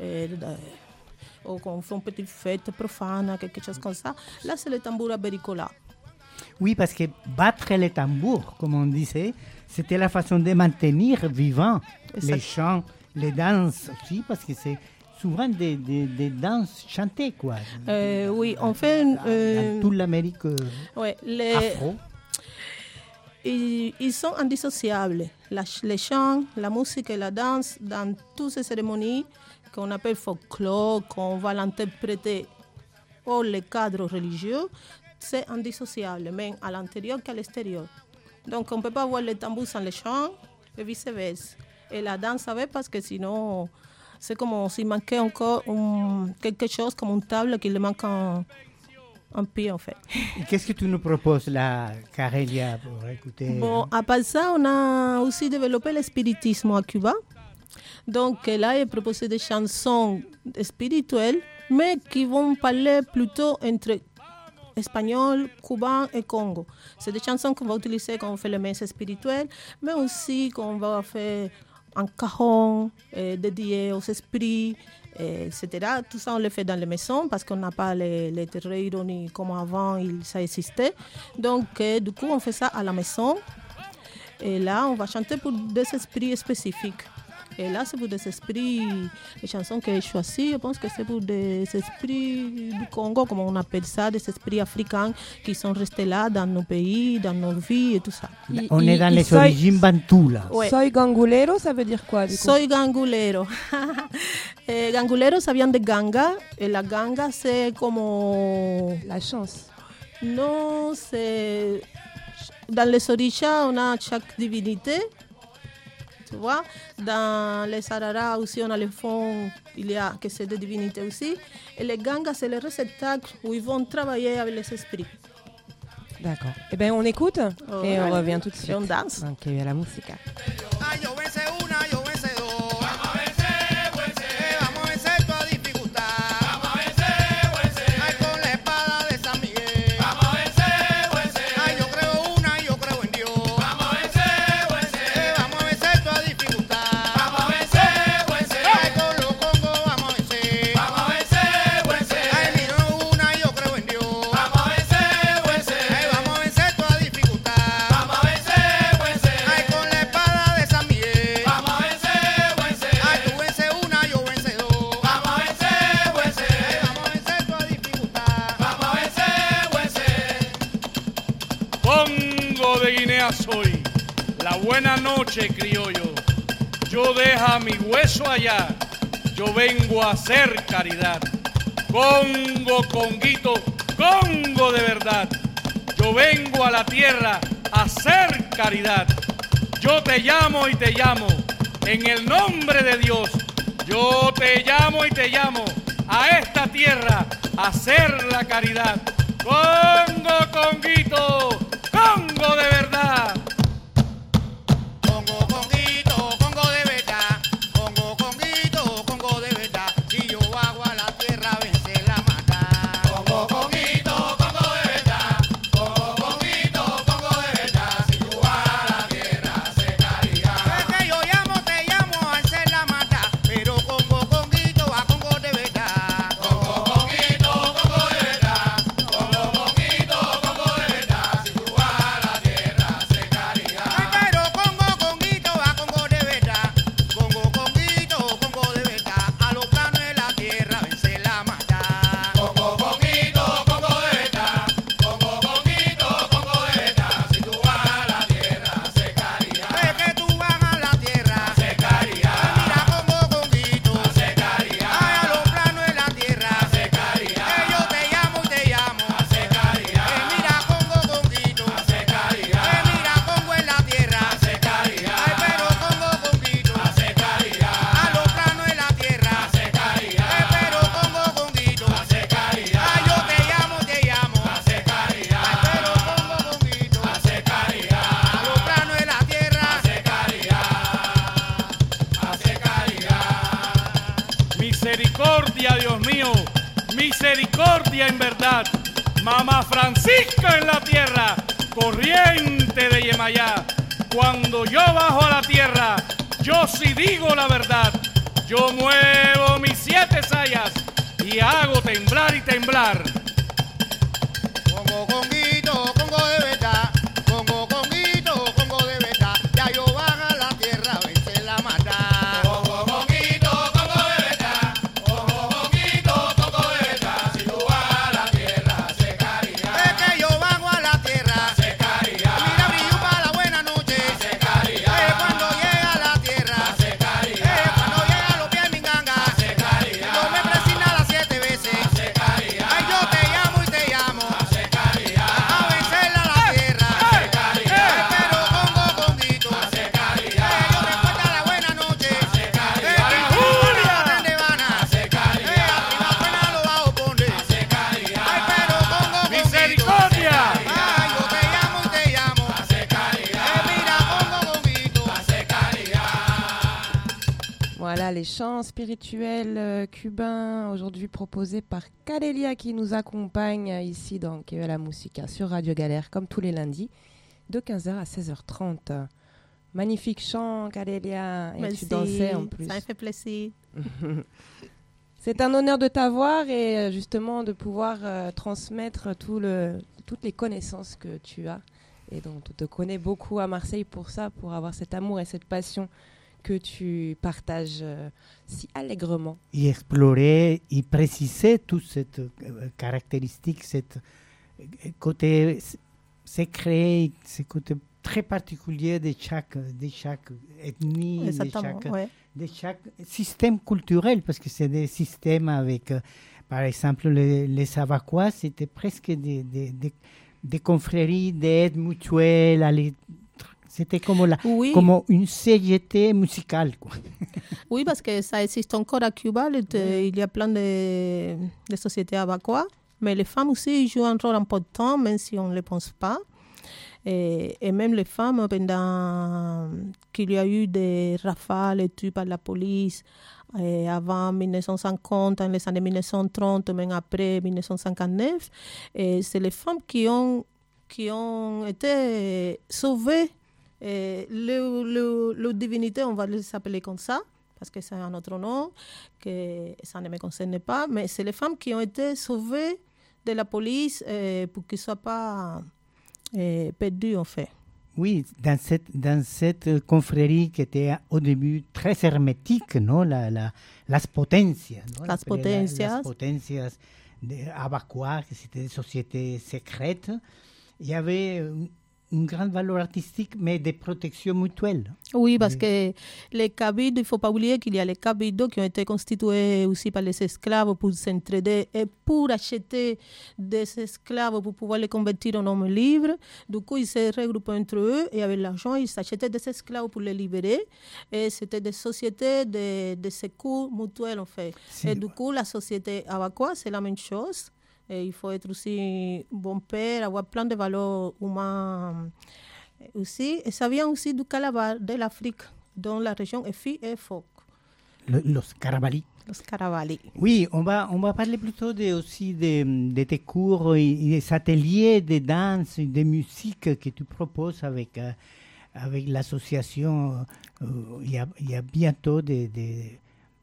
ou qu'on fait une petite fête profane, quelque chose comme ça. Là, c'est le tambour abericola. Oui, parce que battre les tambours, comme on disait, c'était la façon de maintenir vivant les chants, les danses aussi, parce que c'est souvent des danses chantées, quoi. Oui, on fait... dans toute l'Amérique afro. Ils sont indissociables. Les chants, la musique et la danse, dans toutes ces cérémonies qu'on appelle folklore, qu'on va l'interpréter hors les cadres religieux, c'est indissociable, même à l'intérieur qu'à l'extérieur. Donc on ne peut pas voir les tambours sans les chants et vice-versa. Et la danse avec, parce que sinon, c'est comme s'il manquait encore quelque chose, comme une table qui lui manque un pied en fait. Et qu'est-ce que tu nous proposes là, Carelia, pour écouter? Bon, à part ça, on a aussi développé le spiritisme à Cuba. Donc là, il a proposé des chansons spirituelles, mais qui vont parler plutôt entre espagnol, cubain et Congo. C'est des chansons qu'on va utiliser quand on fait les messes spirituelles, mais aussi qu'on va faire un cajon dédié aux esprits, etc. Tout ça, on le fait dans les maisons parce qu'on n'a pas les terreiros ni comme avant, ça existait. Donc, du coup, on fait ça à la maison. Et là, on va chanter pour des esprits spécifiques. Et là, c'est pour des esprits, les chansons que j'ai choisies, je pense que c'est pour des esprits du Congo, comme on appelle ça, des esprits africains qui sont restés là dans nos pays, dans nos vies et tout ça. On est dans les origines bantoues là. Ouais. Soy gangulero, ça veut dire quoi du coup? Soy gangulero. Gangulero, ça vient de ganga, et la ganga, c'est comme... La chance. Non, c'est... Dans les orishas, on a chaque divinité. Tu vois, dans les sararas aussi, on a les fonds, il y a que c'est des divinités aussi. Et les gangas, c'est les réceptacles où ils vont travailler avec les esprits. D'accord. Eh bien, on écoute et on revient tout de suite. Et on danse. Donc, il y a la musique. Soy la buena noche, criollo. Yo deja mi hueso allá, yo vengo a hacer caridad. Congo, conguito, Congo de verdad. Yo vengo a la tierra a hacer caridad. Yo te llamo y te llamo en el nombre de Dios. Yo te llamo y te llamo a esta tierra a hacer la caridad. Congo, conguito, Congo de verdad. Congo, conguito, Congo de verdad. Congo, conguito, Congo de verdad. Si yo hago a la tierra, vence la mata. Congo, conguito, Congo de verdad. Congo, conguito, Congo de verdad. Si yo hago a la tierra, se caería. Es que yo te llamo a hacer la mata. Pero Congo, conguito, a Congo de verdad. Congo, conguito, Congo de verdad. Congo, conguito, Congo de verdad. Si yo hago a la tierra, se caería. Pero Congo, conguito, a Congo de verdad. Congo, conguito, Congo de verdad. A los planos de la tierra, vence la mata. Congo, conguito, Congo de verdad. Congo, conguito, Congo de verdad. Si tú vas a la tierra, se caería. Es que tú vas a la tierra, se caería. Mira Congo, conguito, se caería. Ay, a los planos de la tierra, se caería. Yo te llamo y te llamo, se caería. Mira Congo, conguito, se caería. Mira Congo en la tierra, se caería. Ay, pero Congo, conguito, se caería. A los planos de la tierra, se caería. Pero Congo, conguito, se caería. Ay, yo te llamo, se caería. Ay, pero Congo, conguito, se caería. A los planos de la tierra, se caería. Se caería. Misericordia, Dios mío, misericordia en verdad. Mamá Francisca en la tierra, corriente de Yemayá. Cuando yo bajo a la tierra, yo sí digo la verdad. Yo muevo mis 7 sayas y hago temblar y temblar. Congo, conguito, Congo de verdad. Congo, conguito, Congo de verdad. Ya yo baja la tierra, vence la mata. Congo, conguito, Congo de verdad. Congo, conguito, Congo de verdad. Si tú vas a la tierra, se caería. Es que yo bajo a la tierra, se caería. Mira brillo para la buena noche, se caería. Cuando llega a la tierra, se caería. Cuando llega a los pies mi ganga, se caería. Yo me presina las 7 veces, se caería. Ay, yo te llamo y te llamo, se caería. A vencer a la tierra, se caería. Pero Congo, conguito, se caería. Yo recuerda la buena noche, se caería. Julia, de vana, se caería. Arriba buena lo bajo pone, se caería. Ay, pero Congo, Misericordia. Ay, yo te llamo y te llamo, se caería. Mira Congo, conguito, se caería. Voilà les chants spirituels cubains aujourd'hui proposés par Cadelia qui nous accompagne ici dans Que la Musica sur Radio Galère comme tous les lundis de 15h à 16h30. Magnifique chant Cadelia et tu dansais en plus. Ça me fait plaisir. C'est un honneur de t'avoir et justement de pouvoir transmettre toutes les connaissances que tu as et dont on te connaît beaucoup à Marseille pour ça, pour avoir cet amour et cette passion que tu partages si allègrement. Et explorer, et préciser toute cette caractéristique, cette côté secret, ce côté très particulier de chaque ethnie, de chaque système culturel, parce que c'est des systèmes avec, par exemple, les Avaquois, c'était presque des confréries d'aide mutuelle, c'était comme une CGT musicale, quoi. Oui, parce que ça existe encore à Cuba, il y a plein de sociétés Avaquois, mais les femmes aussi jouent un rôle important, même si on ne le pense pas. Et même les femmes, pendant qu'il y a eu des rafales tuées par la police avant 1950, dans les années 1930, même après 1959, c'est les femmes qui ont été sauvées. Les divinités, on va les appeler comme ça, parce que c'est un autre nom, que ça ne me concerne pas, mais c'est les femmes qui ont été sauvées de la police pour qu'ils ne soient pas... perdu en fait. Oui, dans cette confrérie qui était au début très hermétique, non, las potencias, ¿no? Las potencias. Las potencias Avaquois, c'était des sociétés secrètes. Il y avait une grande valeur artistique, mais de protection mutuelle. Oui, parce que les cabildos, il ne faut pas oublier qu'il y a les cabildos qui ont été constitués aussi par les esclaves pour s'entraider et pour acheter des esclaves pour pouvoir les convertir en hommes libres. Du coup, ils se regroupaient entre eux et avec l'argent, ils achetaient des esclaves pour les libérer. Et c'était des sociétés de secours mutuels, en fait. Si. Et du coup, la société Avaquois, c'est la même chose. Et il faut être aussi bon père, avoir plein de valeurs humaines aussi. Et ça vient aussi du Calabar, de l'Afrique, dans la région Efi et Foc. Los Carabalí. Los Carabalí. Oui, on va parler plutôt aussi de tes cours et des ateliers de danse et de musique que tu proposes avec l'association. Il y a bientôt des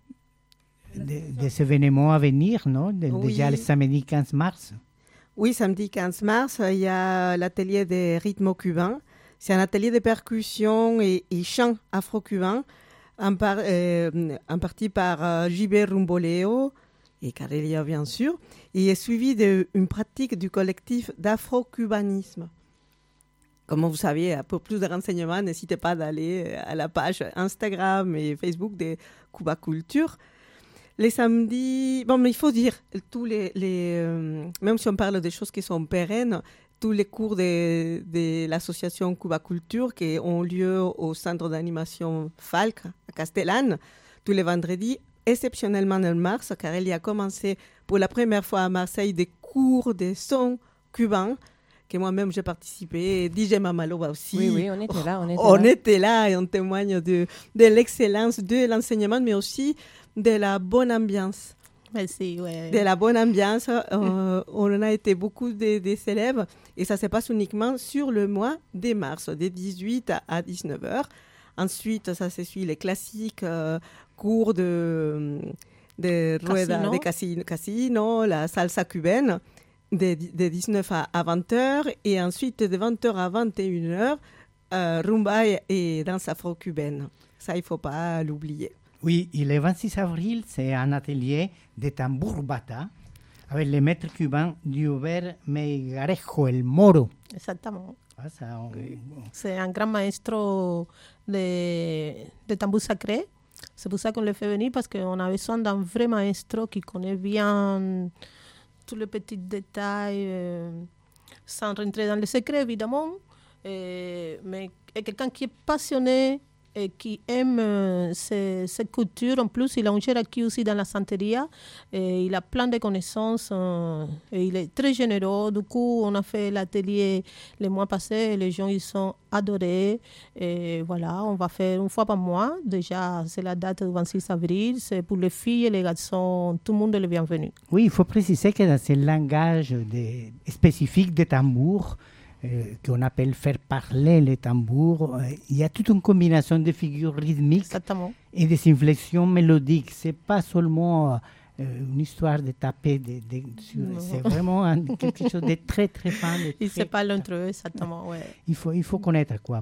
événements à venir, non? Oui. Déjà le samedi 15 mars. Oui, samedi 15 mars, il y a l'atelier des rythmes cubains. C'est un atelier de percussion et chant afro-cubain, en partie par J.B. Rumboleo et Carelia, bien sûr. Il est suivi d'une pratique du collectif d'afro-cubanisme. Comme vous savez, pour plus de renseignements, n'hésitez pas d'aller à la page Instagram et Facebook de Cuba Culture. Les samedis, mais il faut dire, tous même si on parle des choses qui sont pérennes, tous les cours de l'association Cuba Culture qui ont lieu au centre d'animation Falc à Castellane, tous les vendredis, exceptionnellement en mars, car il y a commencé pour la première fois à Marseille des cours de son cubain, que moi-même j'ai participé, DJ Mamaloba aussi. Oui, on était là. On était là et on témoigne de l'excellence de l'enseignement, mais aussi de la bonne ambiance. Merci, ouais. De la bonne ambiance. On a été beaucoup des élèves et ça se passe uniquement sur le mois de mars, de 18 à 19h. Ensuite, ça se suit les classiques cours de rueda, de casino, la salsa cubaine, de 19 à 20h. Et ensuite, de 20h à 21h, rumba et danse afro-cubaine. Ça, il ne faut pas l'oublier. Oui, et le 26 avril, c'est un atelier de tambour bata avec le maître cubain Diover Meigarejo, el Moro. Exactement. Ah, ça, c'est un grand maestro de tambour sacré. C'est pour ça qu'on le fait venir, parce qu'on a besoin d'un vrai maestro qui connaît bien tous les petits détails, sans rentrer dans les secrets, évidemment, mais quelqu'un qui est passionné et qui aime cette culture. En plus, il a un Cherokee aussi dans la santeria. Et il a plein de connaissances et il est très généreux. Du coup, on a fait l'atelier le mois passé et les gens ils sont adorés. Et voilà, on va faire une fois par mois. Déjà, c'est la date du 26 avril. C'est pour les filles et les garçons. Tout le monde est le bienvenu. Oui, il faut préciser que dans ce langage spécifique des tambours, qu'on appelle faire parler les tambours, il y a toute une combinaison de figures rythmiques. Exactement. Et des inflexions mélodiques. Ce n'est pas seulement une histoire de taper. C'est vraiment quelque chose de très, très fin. Ils se parlent entre eux, exactement. Ouais. Il faut connaître quoi.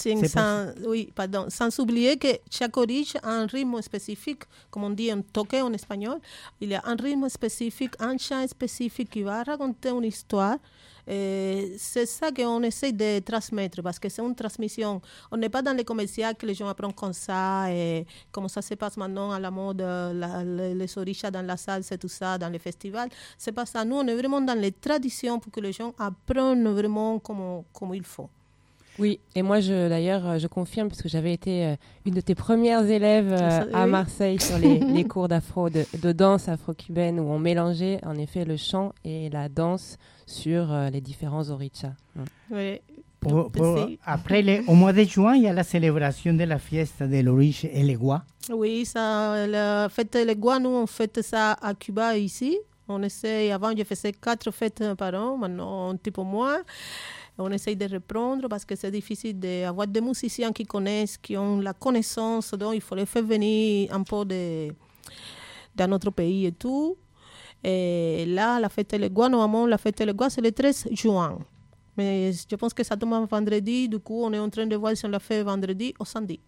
Sans oublier que chaque orige a un rythme spécifique, comme on dit un toque en espagnol. Il y a un rythme spécifique, un chant spécifique qui va raconter une histoire. C'est ça qu'on essaie de transmettre parce que c'est une transmission. On n'est pas dans les commerciaux que les gens apprennent comme ça et comme ça se passe maintenant à la mode, les orichas dans la salsa et tout ça, dans les festivals. C'est pas ça. Nous, on est vraiment dans les traditions pour que les gens apprennent vraiment comme il faut. Oui, et moi d'ailleurs je confirme parce que j'avais été une de tes premières élèves à Marseille sur les cours de danse afro-cubaine où on mélangeait en effet le chant et la danse sur les différents orichas. Oui. Après, au mois de juin, il y a la célébration de la fiesta de l'oriche et l'Egua. Oui, la fête de l'Egua, nous on fête ça à Cuba ici. On essaie, avant je faisais 4 fêtes par an, maintenant un petit peu moins. On essaye de reprendre parce que c'est difficile d'avoir des musiciens qui connaissent, qui ont la connaissance, donc il faut les faire venir un peu dans notre pays et tout. Et là, la fête de l'Egua, normalement, la fête de l'Egua, c'est le 13 juin. Mais je pense que ça tombe un vendredi, du coup, on est en train de voir si on la fait vendredi ou samedi.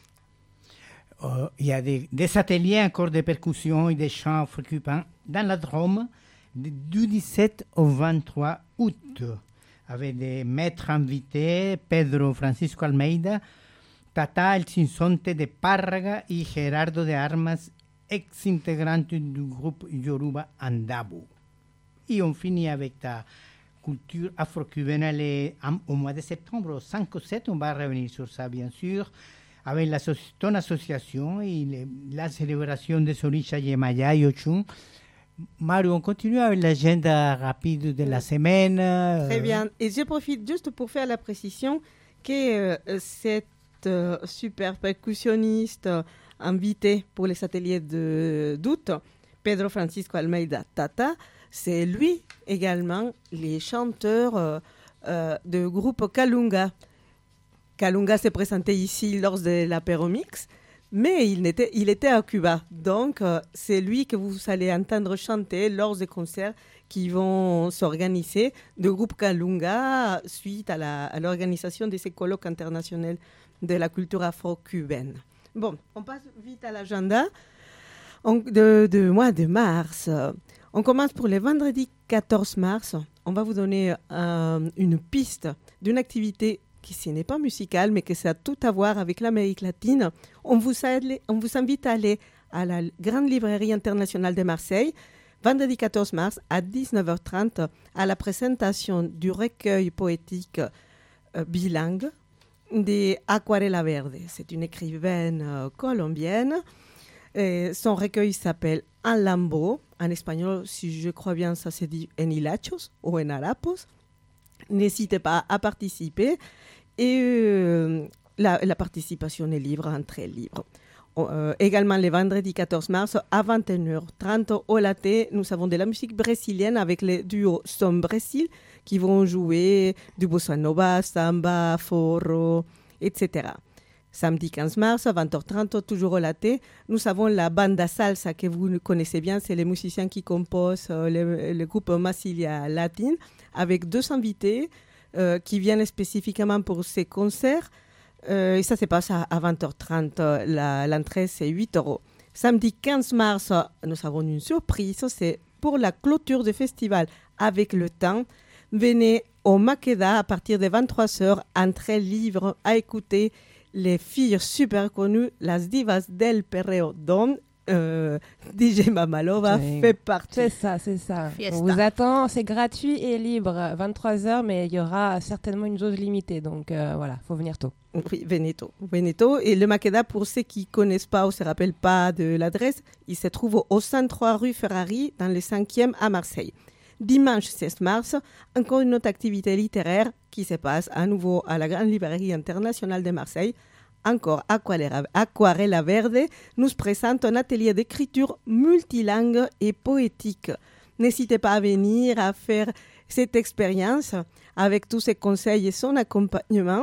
Il y a des ateliers encore de percussion et de chants afro-cubains dans la Drôme du 17 au 23 août. Avec des maîtres invités, Pedro Francisco Almeida, Tata El Sinsonte de Párraga et Gerardo de Armas, ex-intégrante du groupe Yoruba Andabo. Et on finit avec la culture afro-cubaine au mois de septembre, au 5 ou 7, on va revenir sur ça bien sûr, avec ton association et la célébration des Orichas Yemaya et Ochun. Mario, on continue avec l'agenda rapide de la semaine. Très bien. Et je profite juste pour faire la précision que cette super percussionniste invité pour les ateliers d'août, Pedro Francisco Almeida Tata, c'est lui également les chanteurs du groupe Kalunga. Kalunga s'est présenté ici lors de l'apéromix. Mais il était à Cuba. Donc, c'est lui que vous allez entendre chanter lors des concerts qui vont s'organiser du groupe Kalunga suite à l'organisation de ces colloques internationaux de la culture afro-cubaine. Bon, on passe vite à l'agenda du mois de mars. On commence pour le vendredi 14 mars. On va vous donner une piste d'une activité qui n'est pas musical, mais que ça a tout à voir avec l'Amérique latine. On vous invite à aller à la Grande Librairie internationale de Marseille, vendredi 14 mars à 19h30, à la présentation du recueil poétique bilingue de Aquarela Verde. C'est une écrivaine colombienne. Son recueil s'appelle Un Lambeau. En espagnol, si je crois bien, ça se dit en hilachos ou en harapos. N'hésitez pas à participer. Et la participation est libre, entrée libre. Également, le vendredi 14 mars, à 21h30, au Latte, nous avons de la musique brésilienne avec le duo Som Brésil qui vont jouer du bossa nova, samba, forró, etc. Samedi 15 mars, à 20h30, toujours au Latte, nous avons la banda salsa que vous connaissez bien, c'est les musiciens qui composent le groupe Massilia Latine, avec 2 invités qui viennent spécifiquement pour ces concerts. Et ça se passe à 20h30. L'entrée, c'est 8 €. Samedi 15 mars, nous avons une surprise. C'est pour la clôture du festival Avec le temps. Venez au Maqueda à partir de 23h. Entrée libre à écouter les filles super connues, las divas del perreo, dont DJ Mamalova fait partie. C'est ça. Fiesta. On vous attend, c'est gratuit et libre, 23h, mais il y aura certainement une jauge limitée, donc voilà, il faut venir tôt. Oui, venez tôt. Et le Maqueda, pour ceux qui ne connaissent pas ou ne se rappellent pas de l'adresse, il se trouve au 103 rue Ferrari, dans le 5e à Marseille. Dimanche 16 mars, encore une autre activité littéraire qui se passe à nouveau à la Grande Librairie internationale de Marseille. Encore Aquarela Verde nous présente un atelier d'écriture multilingue et poétique. N'hésitez pas à venir à faire cette expérience avec tous ses conseils et son accompagnement.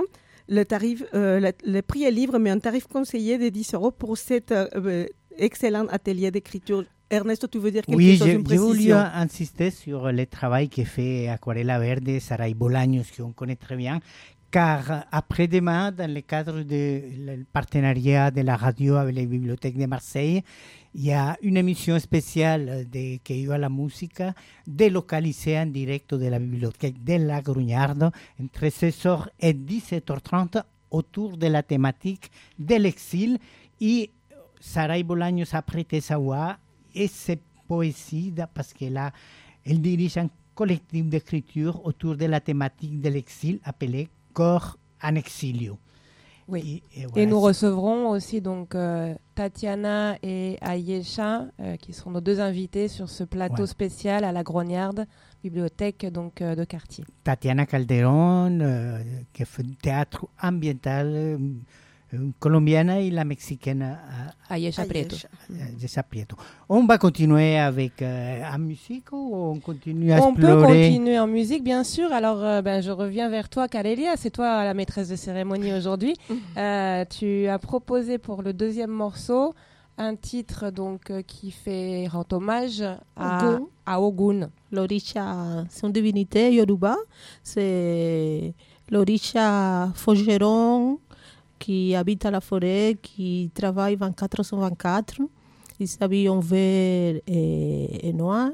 Le prix est libre, mais un tarif conseillé de 10 € pour cet excellent atelier d'écriture Ernesto, tu veux dire quelque Oui, chose, une j'ai voulu précision? insister sur le travail que fait Aquarela Verde, Saray Bolaños, qu'on connaît très bien, car après-demain, dans le cadre du partenariat de la radio avec les bibliothèques de Marseille, il y a une émission spéciale de Que Iba la Música, délocalisée en direct de la bibliothèque de la Grugnarde, entre 16h et 17h30, autour de la thématique de l'exil. Et Saray Bolaños a prêté sa voix et ses poésies, parce elle dirige un collectif d'écriture autour de la thématique de l'exil appelé Corps en exilio. Oui. Et Et voilà, nous recevrons aussi donc Tatiana et Ayesha, qui seront nos deux invités sur ce plateau Ouais. spécial à la Grognarde, bibliothèque donc de quartier. Tatiana Calderón, qui fait du théâtre ambiental colombiana, et la mexicaine Ayesha Prieto. Ayesha Prieto. On va continuer avec en musique ou on continue à On peut explorer? continuer en musique, bien sûr. Alors, je reviens vers toi, Calélia. C'est toi la maîtresse de cérémonie aujourd'hui. Tu as proposé pour le deuxième morceau un titre donc qui rend hommage à Ogun. L'Orisha, c'est une divinité Yoruba. C'est l'Orisha forgeron qui habite à la forêt, qui travaille 24 sur 24. Il s'habille en vert et noir.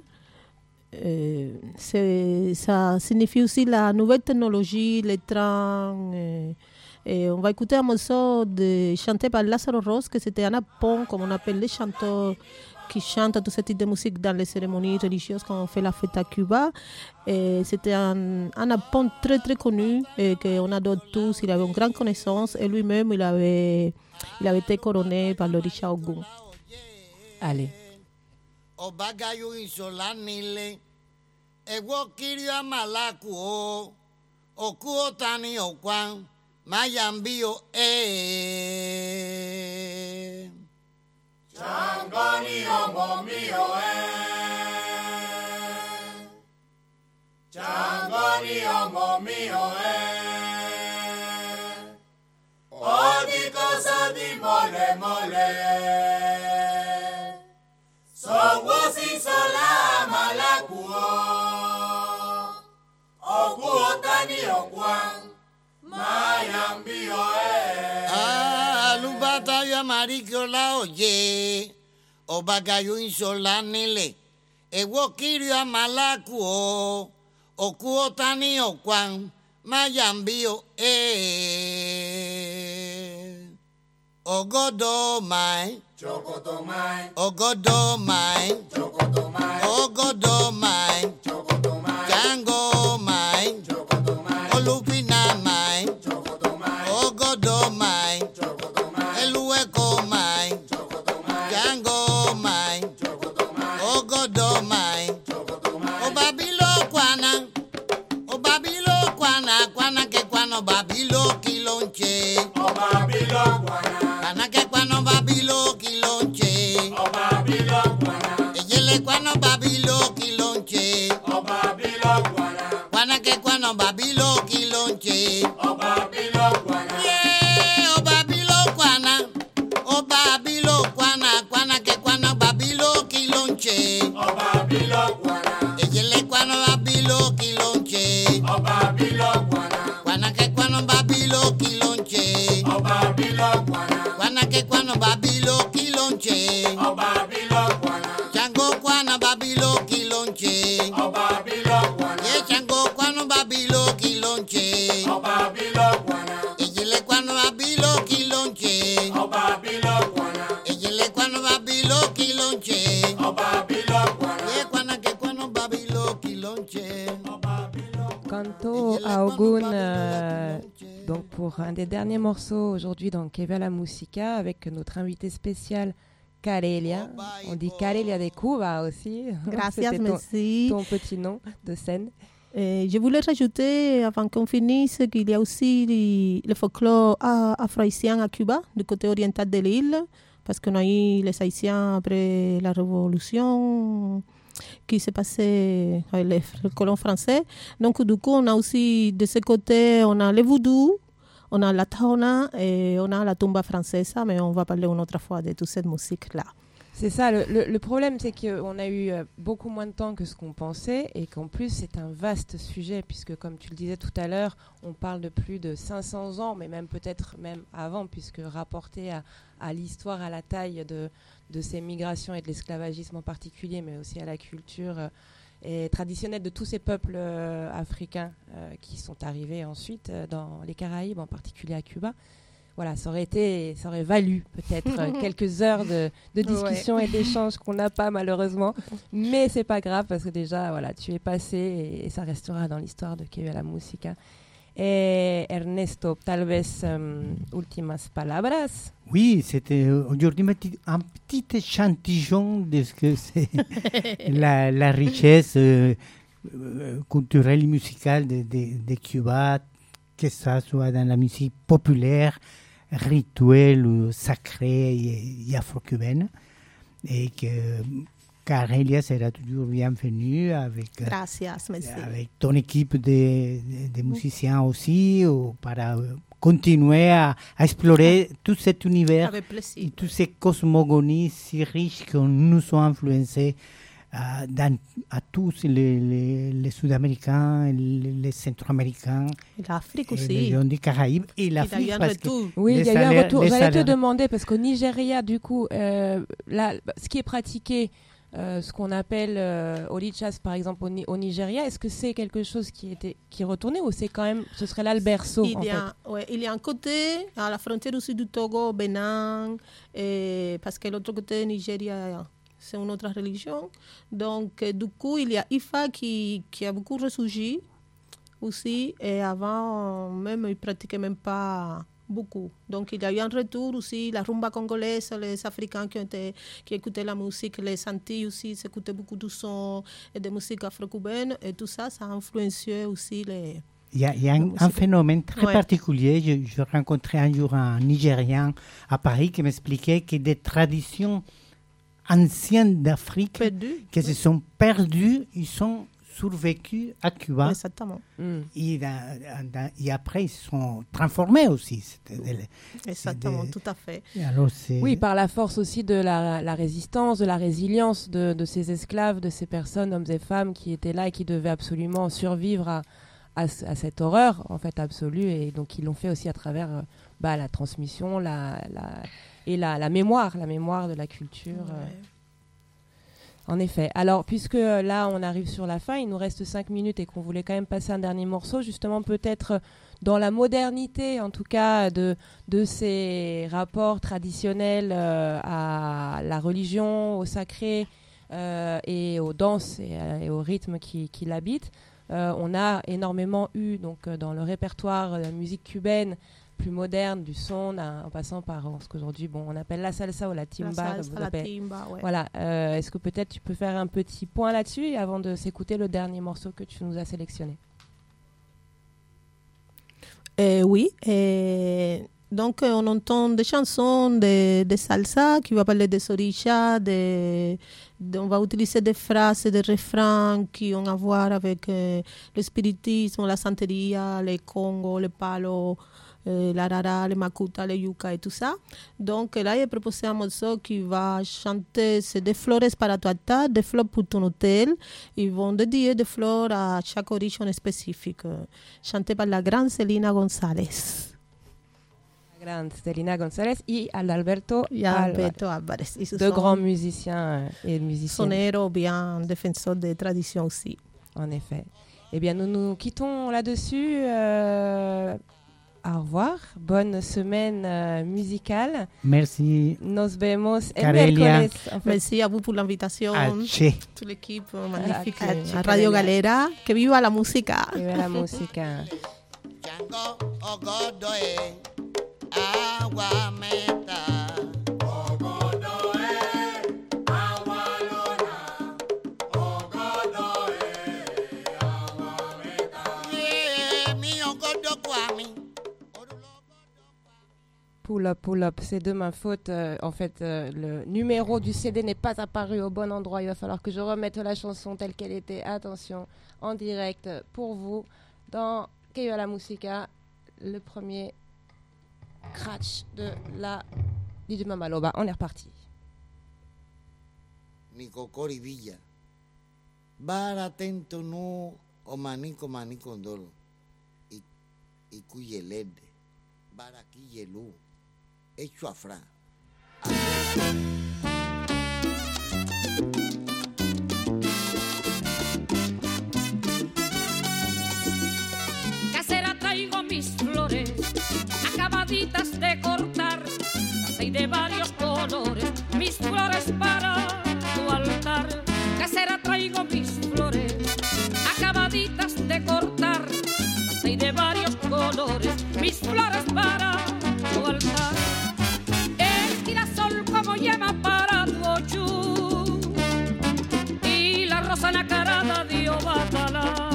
Ça signifie aussi la nouvelle technologie, les trains. Et on va écouter un morceau chanté par Lázaro Rose, que c'était un apon, comme on appelle les chanteurs qui chantent tout ce type de musique dans les cérémonies religieuses quand on fait la fête à Cuba. Et c'était un apon très très connu et qu'on adore tous. Il avait une grande connaissance et lui-même il avait été couronné par l'Orisha Ogun. Allez. Obagayo insolanile, ewo kirio amalaku o, okuo tani okwan, mayambio Changoni omo mio Changoni omo mio Ogni cosa di mole mole Sowosi sola malakuo Okuo tani okwan Mayambio Alubata yo amariko la oye, obagayo insolanile, ewo kirio amalaku o, okuo tani okwan, mayambio Ogodo mai, Chokoto mai, Ogodo mai, Chokoto mai, Ogodo mai, Chokoto mai, Jango mai, Chokoto mai, Olupina mai, Chokoto mai, Ogodo mai, Chokoto mai, Elueko mai, Chokoto mai, Jango mai, Chokoto mai, Ogodo mai, Chokoto mai, Obabilo kwana, kwana ke kwano babilo kilonche, Obabilo kwana, kwana ke kwano babilo kilonche, Obabilo kwana, ejele kwano babilo kilonche, Obabilo kwana, kwana ke kwano babilo kilonche, Obabilo kwana, yeah, obabilo kwana, kwana ke kwano babilo kilonche, Obabilo kwana, ejele kwano babilo kilonche, Obabilo kwana, kwana ke kwano babilo kilonche, Obabilo kwana, kwana ke kwano babilo kilonche, Obabilo kwana, chango kwana babilo kilonche, Obabilo kwana, ye chango kwano babilo kilonche, Obabilo kwana, ejele kwano babilo kilonche, Obabilo kwana, ejele kwano babilo kilonche, Obabilo kwana, ye kwana ke kwano babilo kilonche. Canto à Ogun, donc pour un des derniers morceaux aujourd'hui dans Que Viva la Música avec notre invité spécial Calélia. On dit Calélia de Cuba aussi. Gracias, C'était merci. ton petit nom de scène. Je voulais rajouter, avant qu'on finisse, qu'il y a aussi le folklore afro-haïtien à Cuba, du côté oriental de l'île, parce qu'on a eu les Haïtiens après la Révolution qui s'est passée avec les colons français. Donc, du coup, on a aussi de ce côté, on a le voodoo, on a la taona et on a la tumba française, mais on va parler une autre fois de toute cette musique-là. C'est ça, le problème, c'est qu'on a eu beaucoup moins de temps que ce qu'on pensait et qu'en plus, c'est un vaste sujet puisque, comme tu le disais tout à l'heure, on parle de plus de 500 ans, mais même peut-être même avant, puisque rapporté à l'histoire, à la taille de ces migrations et de l'esclavagisme en particulier, mais aussi à la culture et traditionnelle de tous ces peuples africains qui sont arrivés ensuite dans les Caraïbes, en particulier à Cuba. Voilà, ça aurait valu peut-être quelques heures de discussion et d'échanges qu'on n'a pas malheureusement, mais c'est pas grave parce que déjà voilà, tu es passé et ça restera dans l'histoire de Que Viva la Música. Et Ernesto, tal vez últimas palabras. Oui, c'était aujourd'hui un petit échantillon de ce que c'est la richesse culturelle et musicale de Cuba, que ça soit dans la musique populaire, rituelle ou sacrée et afro-cubaine. Et que Carelia sera toujours bienvenue avec ton équipe de musiciens aussi, pour continuer à explorer tout cet univers et tous ces cosmogonies si riches qui nous ont influencés à tous les Sud-Américains, les Centro-Américains, l'Afrique aussi, les régions des Caraïbes et l'Afrique. Oui, il y a eu un retour. J'allais te demander, parce qu'au Nigeria, du coup, ce qui est pratiqué, ce qu'on appelle Orichas, par exemple, au Nigeria, est-ce que c'est quelque chose qui retournait ou c'est quand même, ce serait là le berceau il y a un côté, à la frontière aussi du Togo, Bénin, parce que l'autre côté, Nigeria, c'est une autre religion. Donc, du coup, il y a Ifa qui a beaucoup ressurgi aussi. Et avant, même, ils ne pratiquaient même pas beaucoup. Donc, il y a eu un retour aussi. La rumba congolaise, les Africains qui écoutaient la musique, les Antilles aussi, s'écoutaient beaucoup de sons et de musique afro-cubaine. Et tout ça, ça a influencé aussi les... Il y a un phénomène très particulier. Je rencontrais un jour un Nigérian à Paris qui m'expliquait que des traditions anciennes d'Afrique qui se sont perdues, ils sont survécus à Cuba. Exactement. Et après, ils se sont transformés aussi. Exactement, tout à fait. Alors, oui, par la force aussi de la résistance, de la résilience de ces esclaves, de ces personnes, hommes et femmes qui étaient là et qui devaient absolument survivre à cette horreur en fait absolue. Et donc, ils l'ont fait aussi à travers la transmission, et la mémoire de la culture. En effet. Alors, puisque là, on arrive sur la fin, il nous reste 5 minutes et qu'on voulait quand même passer un dernier morceau, justement, peut-être dans la modernité, en tout cas, de ces rapports traditionnels à la religion, au sacré et aux danses et aux rythmes qui l'habitent. On a énormément eu, donc, dans le répertoire de la musique cubaine, plus moderne, du son, en passant par ce qu'aujourd'hui on appelle la salsa ou la timba. Voilà. Est-ce que peut-être tu peux faire un petit point là-dessus avant de s'écouter le dernier morceau que tu nous as sélectionné? Oui. Donc, on entend des chansons de salsa qui vont parler des orishas, on va utiliser des phrases et des refrains qui ont à voir avec le spiritisme, la santeria, les congos, les palos, la rara, les makuta, les yuca et tout ça. Donc là, j'ai proposé un morceau qui va chanter, c'est des flores para tu altar, des fleurs pour ton hôtel. Ils vont dédier des fleurs à chaque origine spécifique, chanté par la grande Selena González. La grande Selena González y Alberto Álvarez. Deux grands musiciens et musiciennes. Sonero, bien défenseurs des traditions aussi. En effet. Eh bien, nous nous quittons là-dessus. Au revoir, bonne semaine musicale. Merci. Nos vemos el miércoles. Merci à vous pour l'invitation. Toute l'équipe magnifique à Radio Galera. Que viva la música. Que viva la música. Chango ogodoe, agua meta. Pull up, c'est de ma faute. En fait, le numéro du CD n'est pas apparu au bon endroit. Il va falloir que je remette la chanson telle qu'elle était. Attention, en direct pour vous dans Que Viva la Música, le premier scratch de la DJ Mama Loba. On est reparti. ni cocori villa. Bara atento no o manico ndolo. Y cuyelede. Bara quillelu. Hecho afra. Casera traigo mis flores, acabaditas de cortar, hay de varios colores, mis flores para tu altar. Casera traigo mis flores, acabaditas de cortar, hay de varios colores, mis flores para tu altar. El girasol como llama para tu ochú, y la rosa nacarada de Obatala.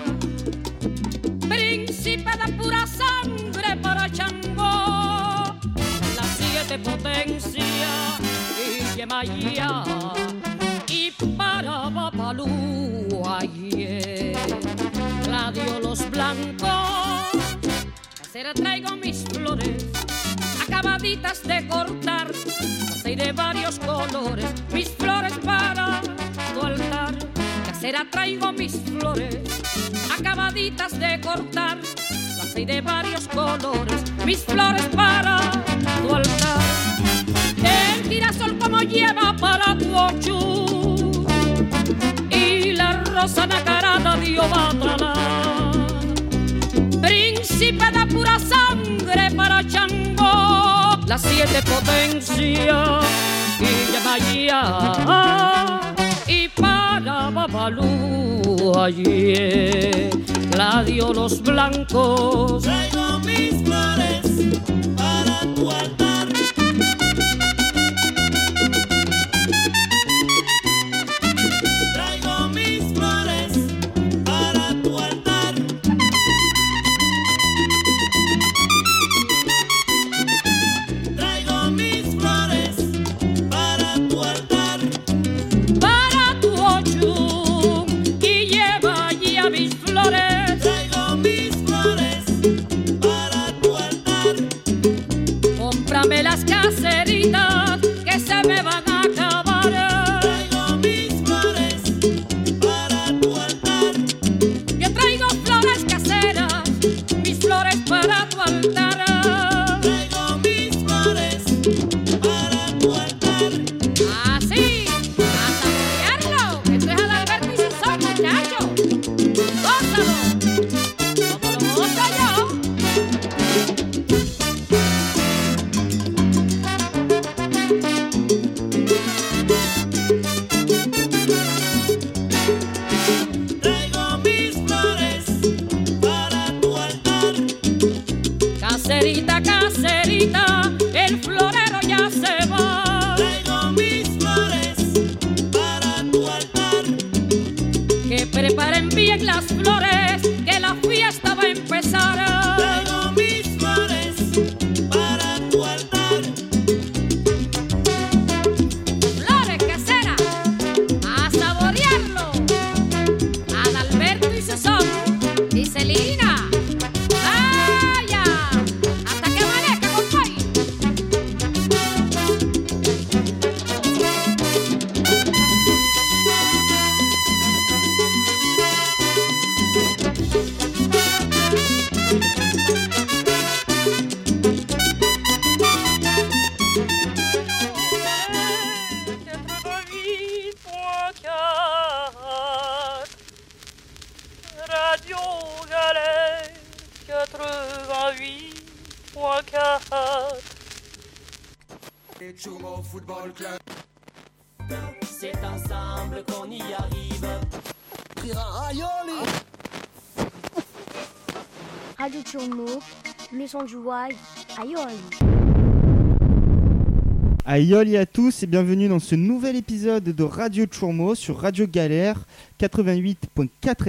Príncipe de pura sangre para Changó, la 7 potencia y Yemayá, y para Bapalú ayer la dio los blancos. Casera traigo mis flores, acabaditas de cortar, hay de varios colores, mis flores para tu altar. Casera traigo mis flores, acabaditas de cortar, las hay de varios colores, mis flores para tu altar. El girasol como lleva para tu ochú, y la rosa nacarada de Obatala. Príncipe de pura sangre para Changó, la 7 potencia y Yemayá, y para Babalú ayer la dio los blancos. Traigo mis flores para tu altar. Traigo mis flores para tu altar. Traigo mis flores para tu altar. Para tu ochú, y lleva allí a mis flores. Traigo mis flores para tu altar. Cómprame las caseritas que se me van a acabar. Traigo mis flores para tu altar. Yo traigo flores caseras, mis flores para tu altar. Traigo mis flores para tu altar. Así, a saborearlo, que esto es Adalberto y Sazón, muchacho. Gózalo, como lo gozo yo. Traigo mis flores para tu altar. Caserita, caserita, el florero ya se va. Traigo mis flores para tu altar. Que preparen bien las flores, que la fiesta va a empezar. Traigo mis flores para tu altar. Flores caseras, a saborearlo. Adalberto y Sazón, y Celina. ¡Vaya! Hasta que amanezca, compadre. Radio Galère 88.4. Tchoumo Football Club. C'est ensemble qu'on y arrive. Radio Turmo, le son du Wai, Ayoli. Aïoli à tous et bienvenue dans ce nouvel épisode de Radio Turmo sur Radio Galère 88.4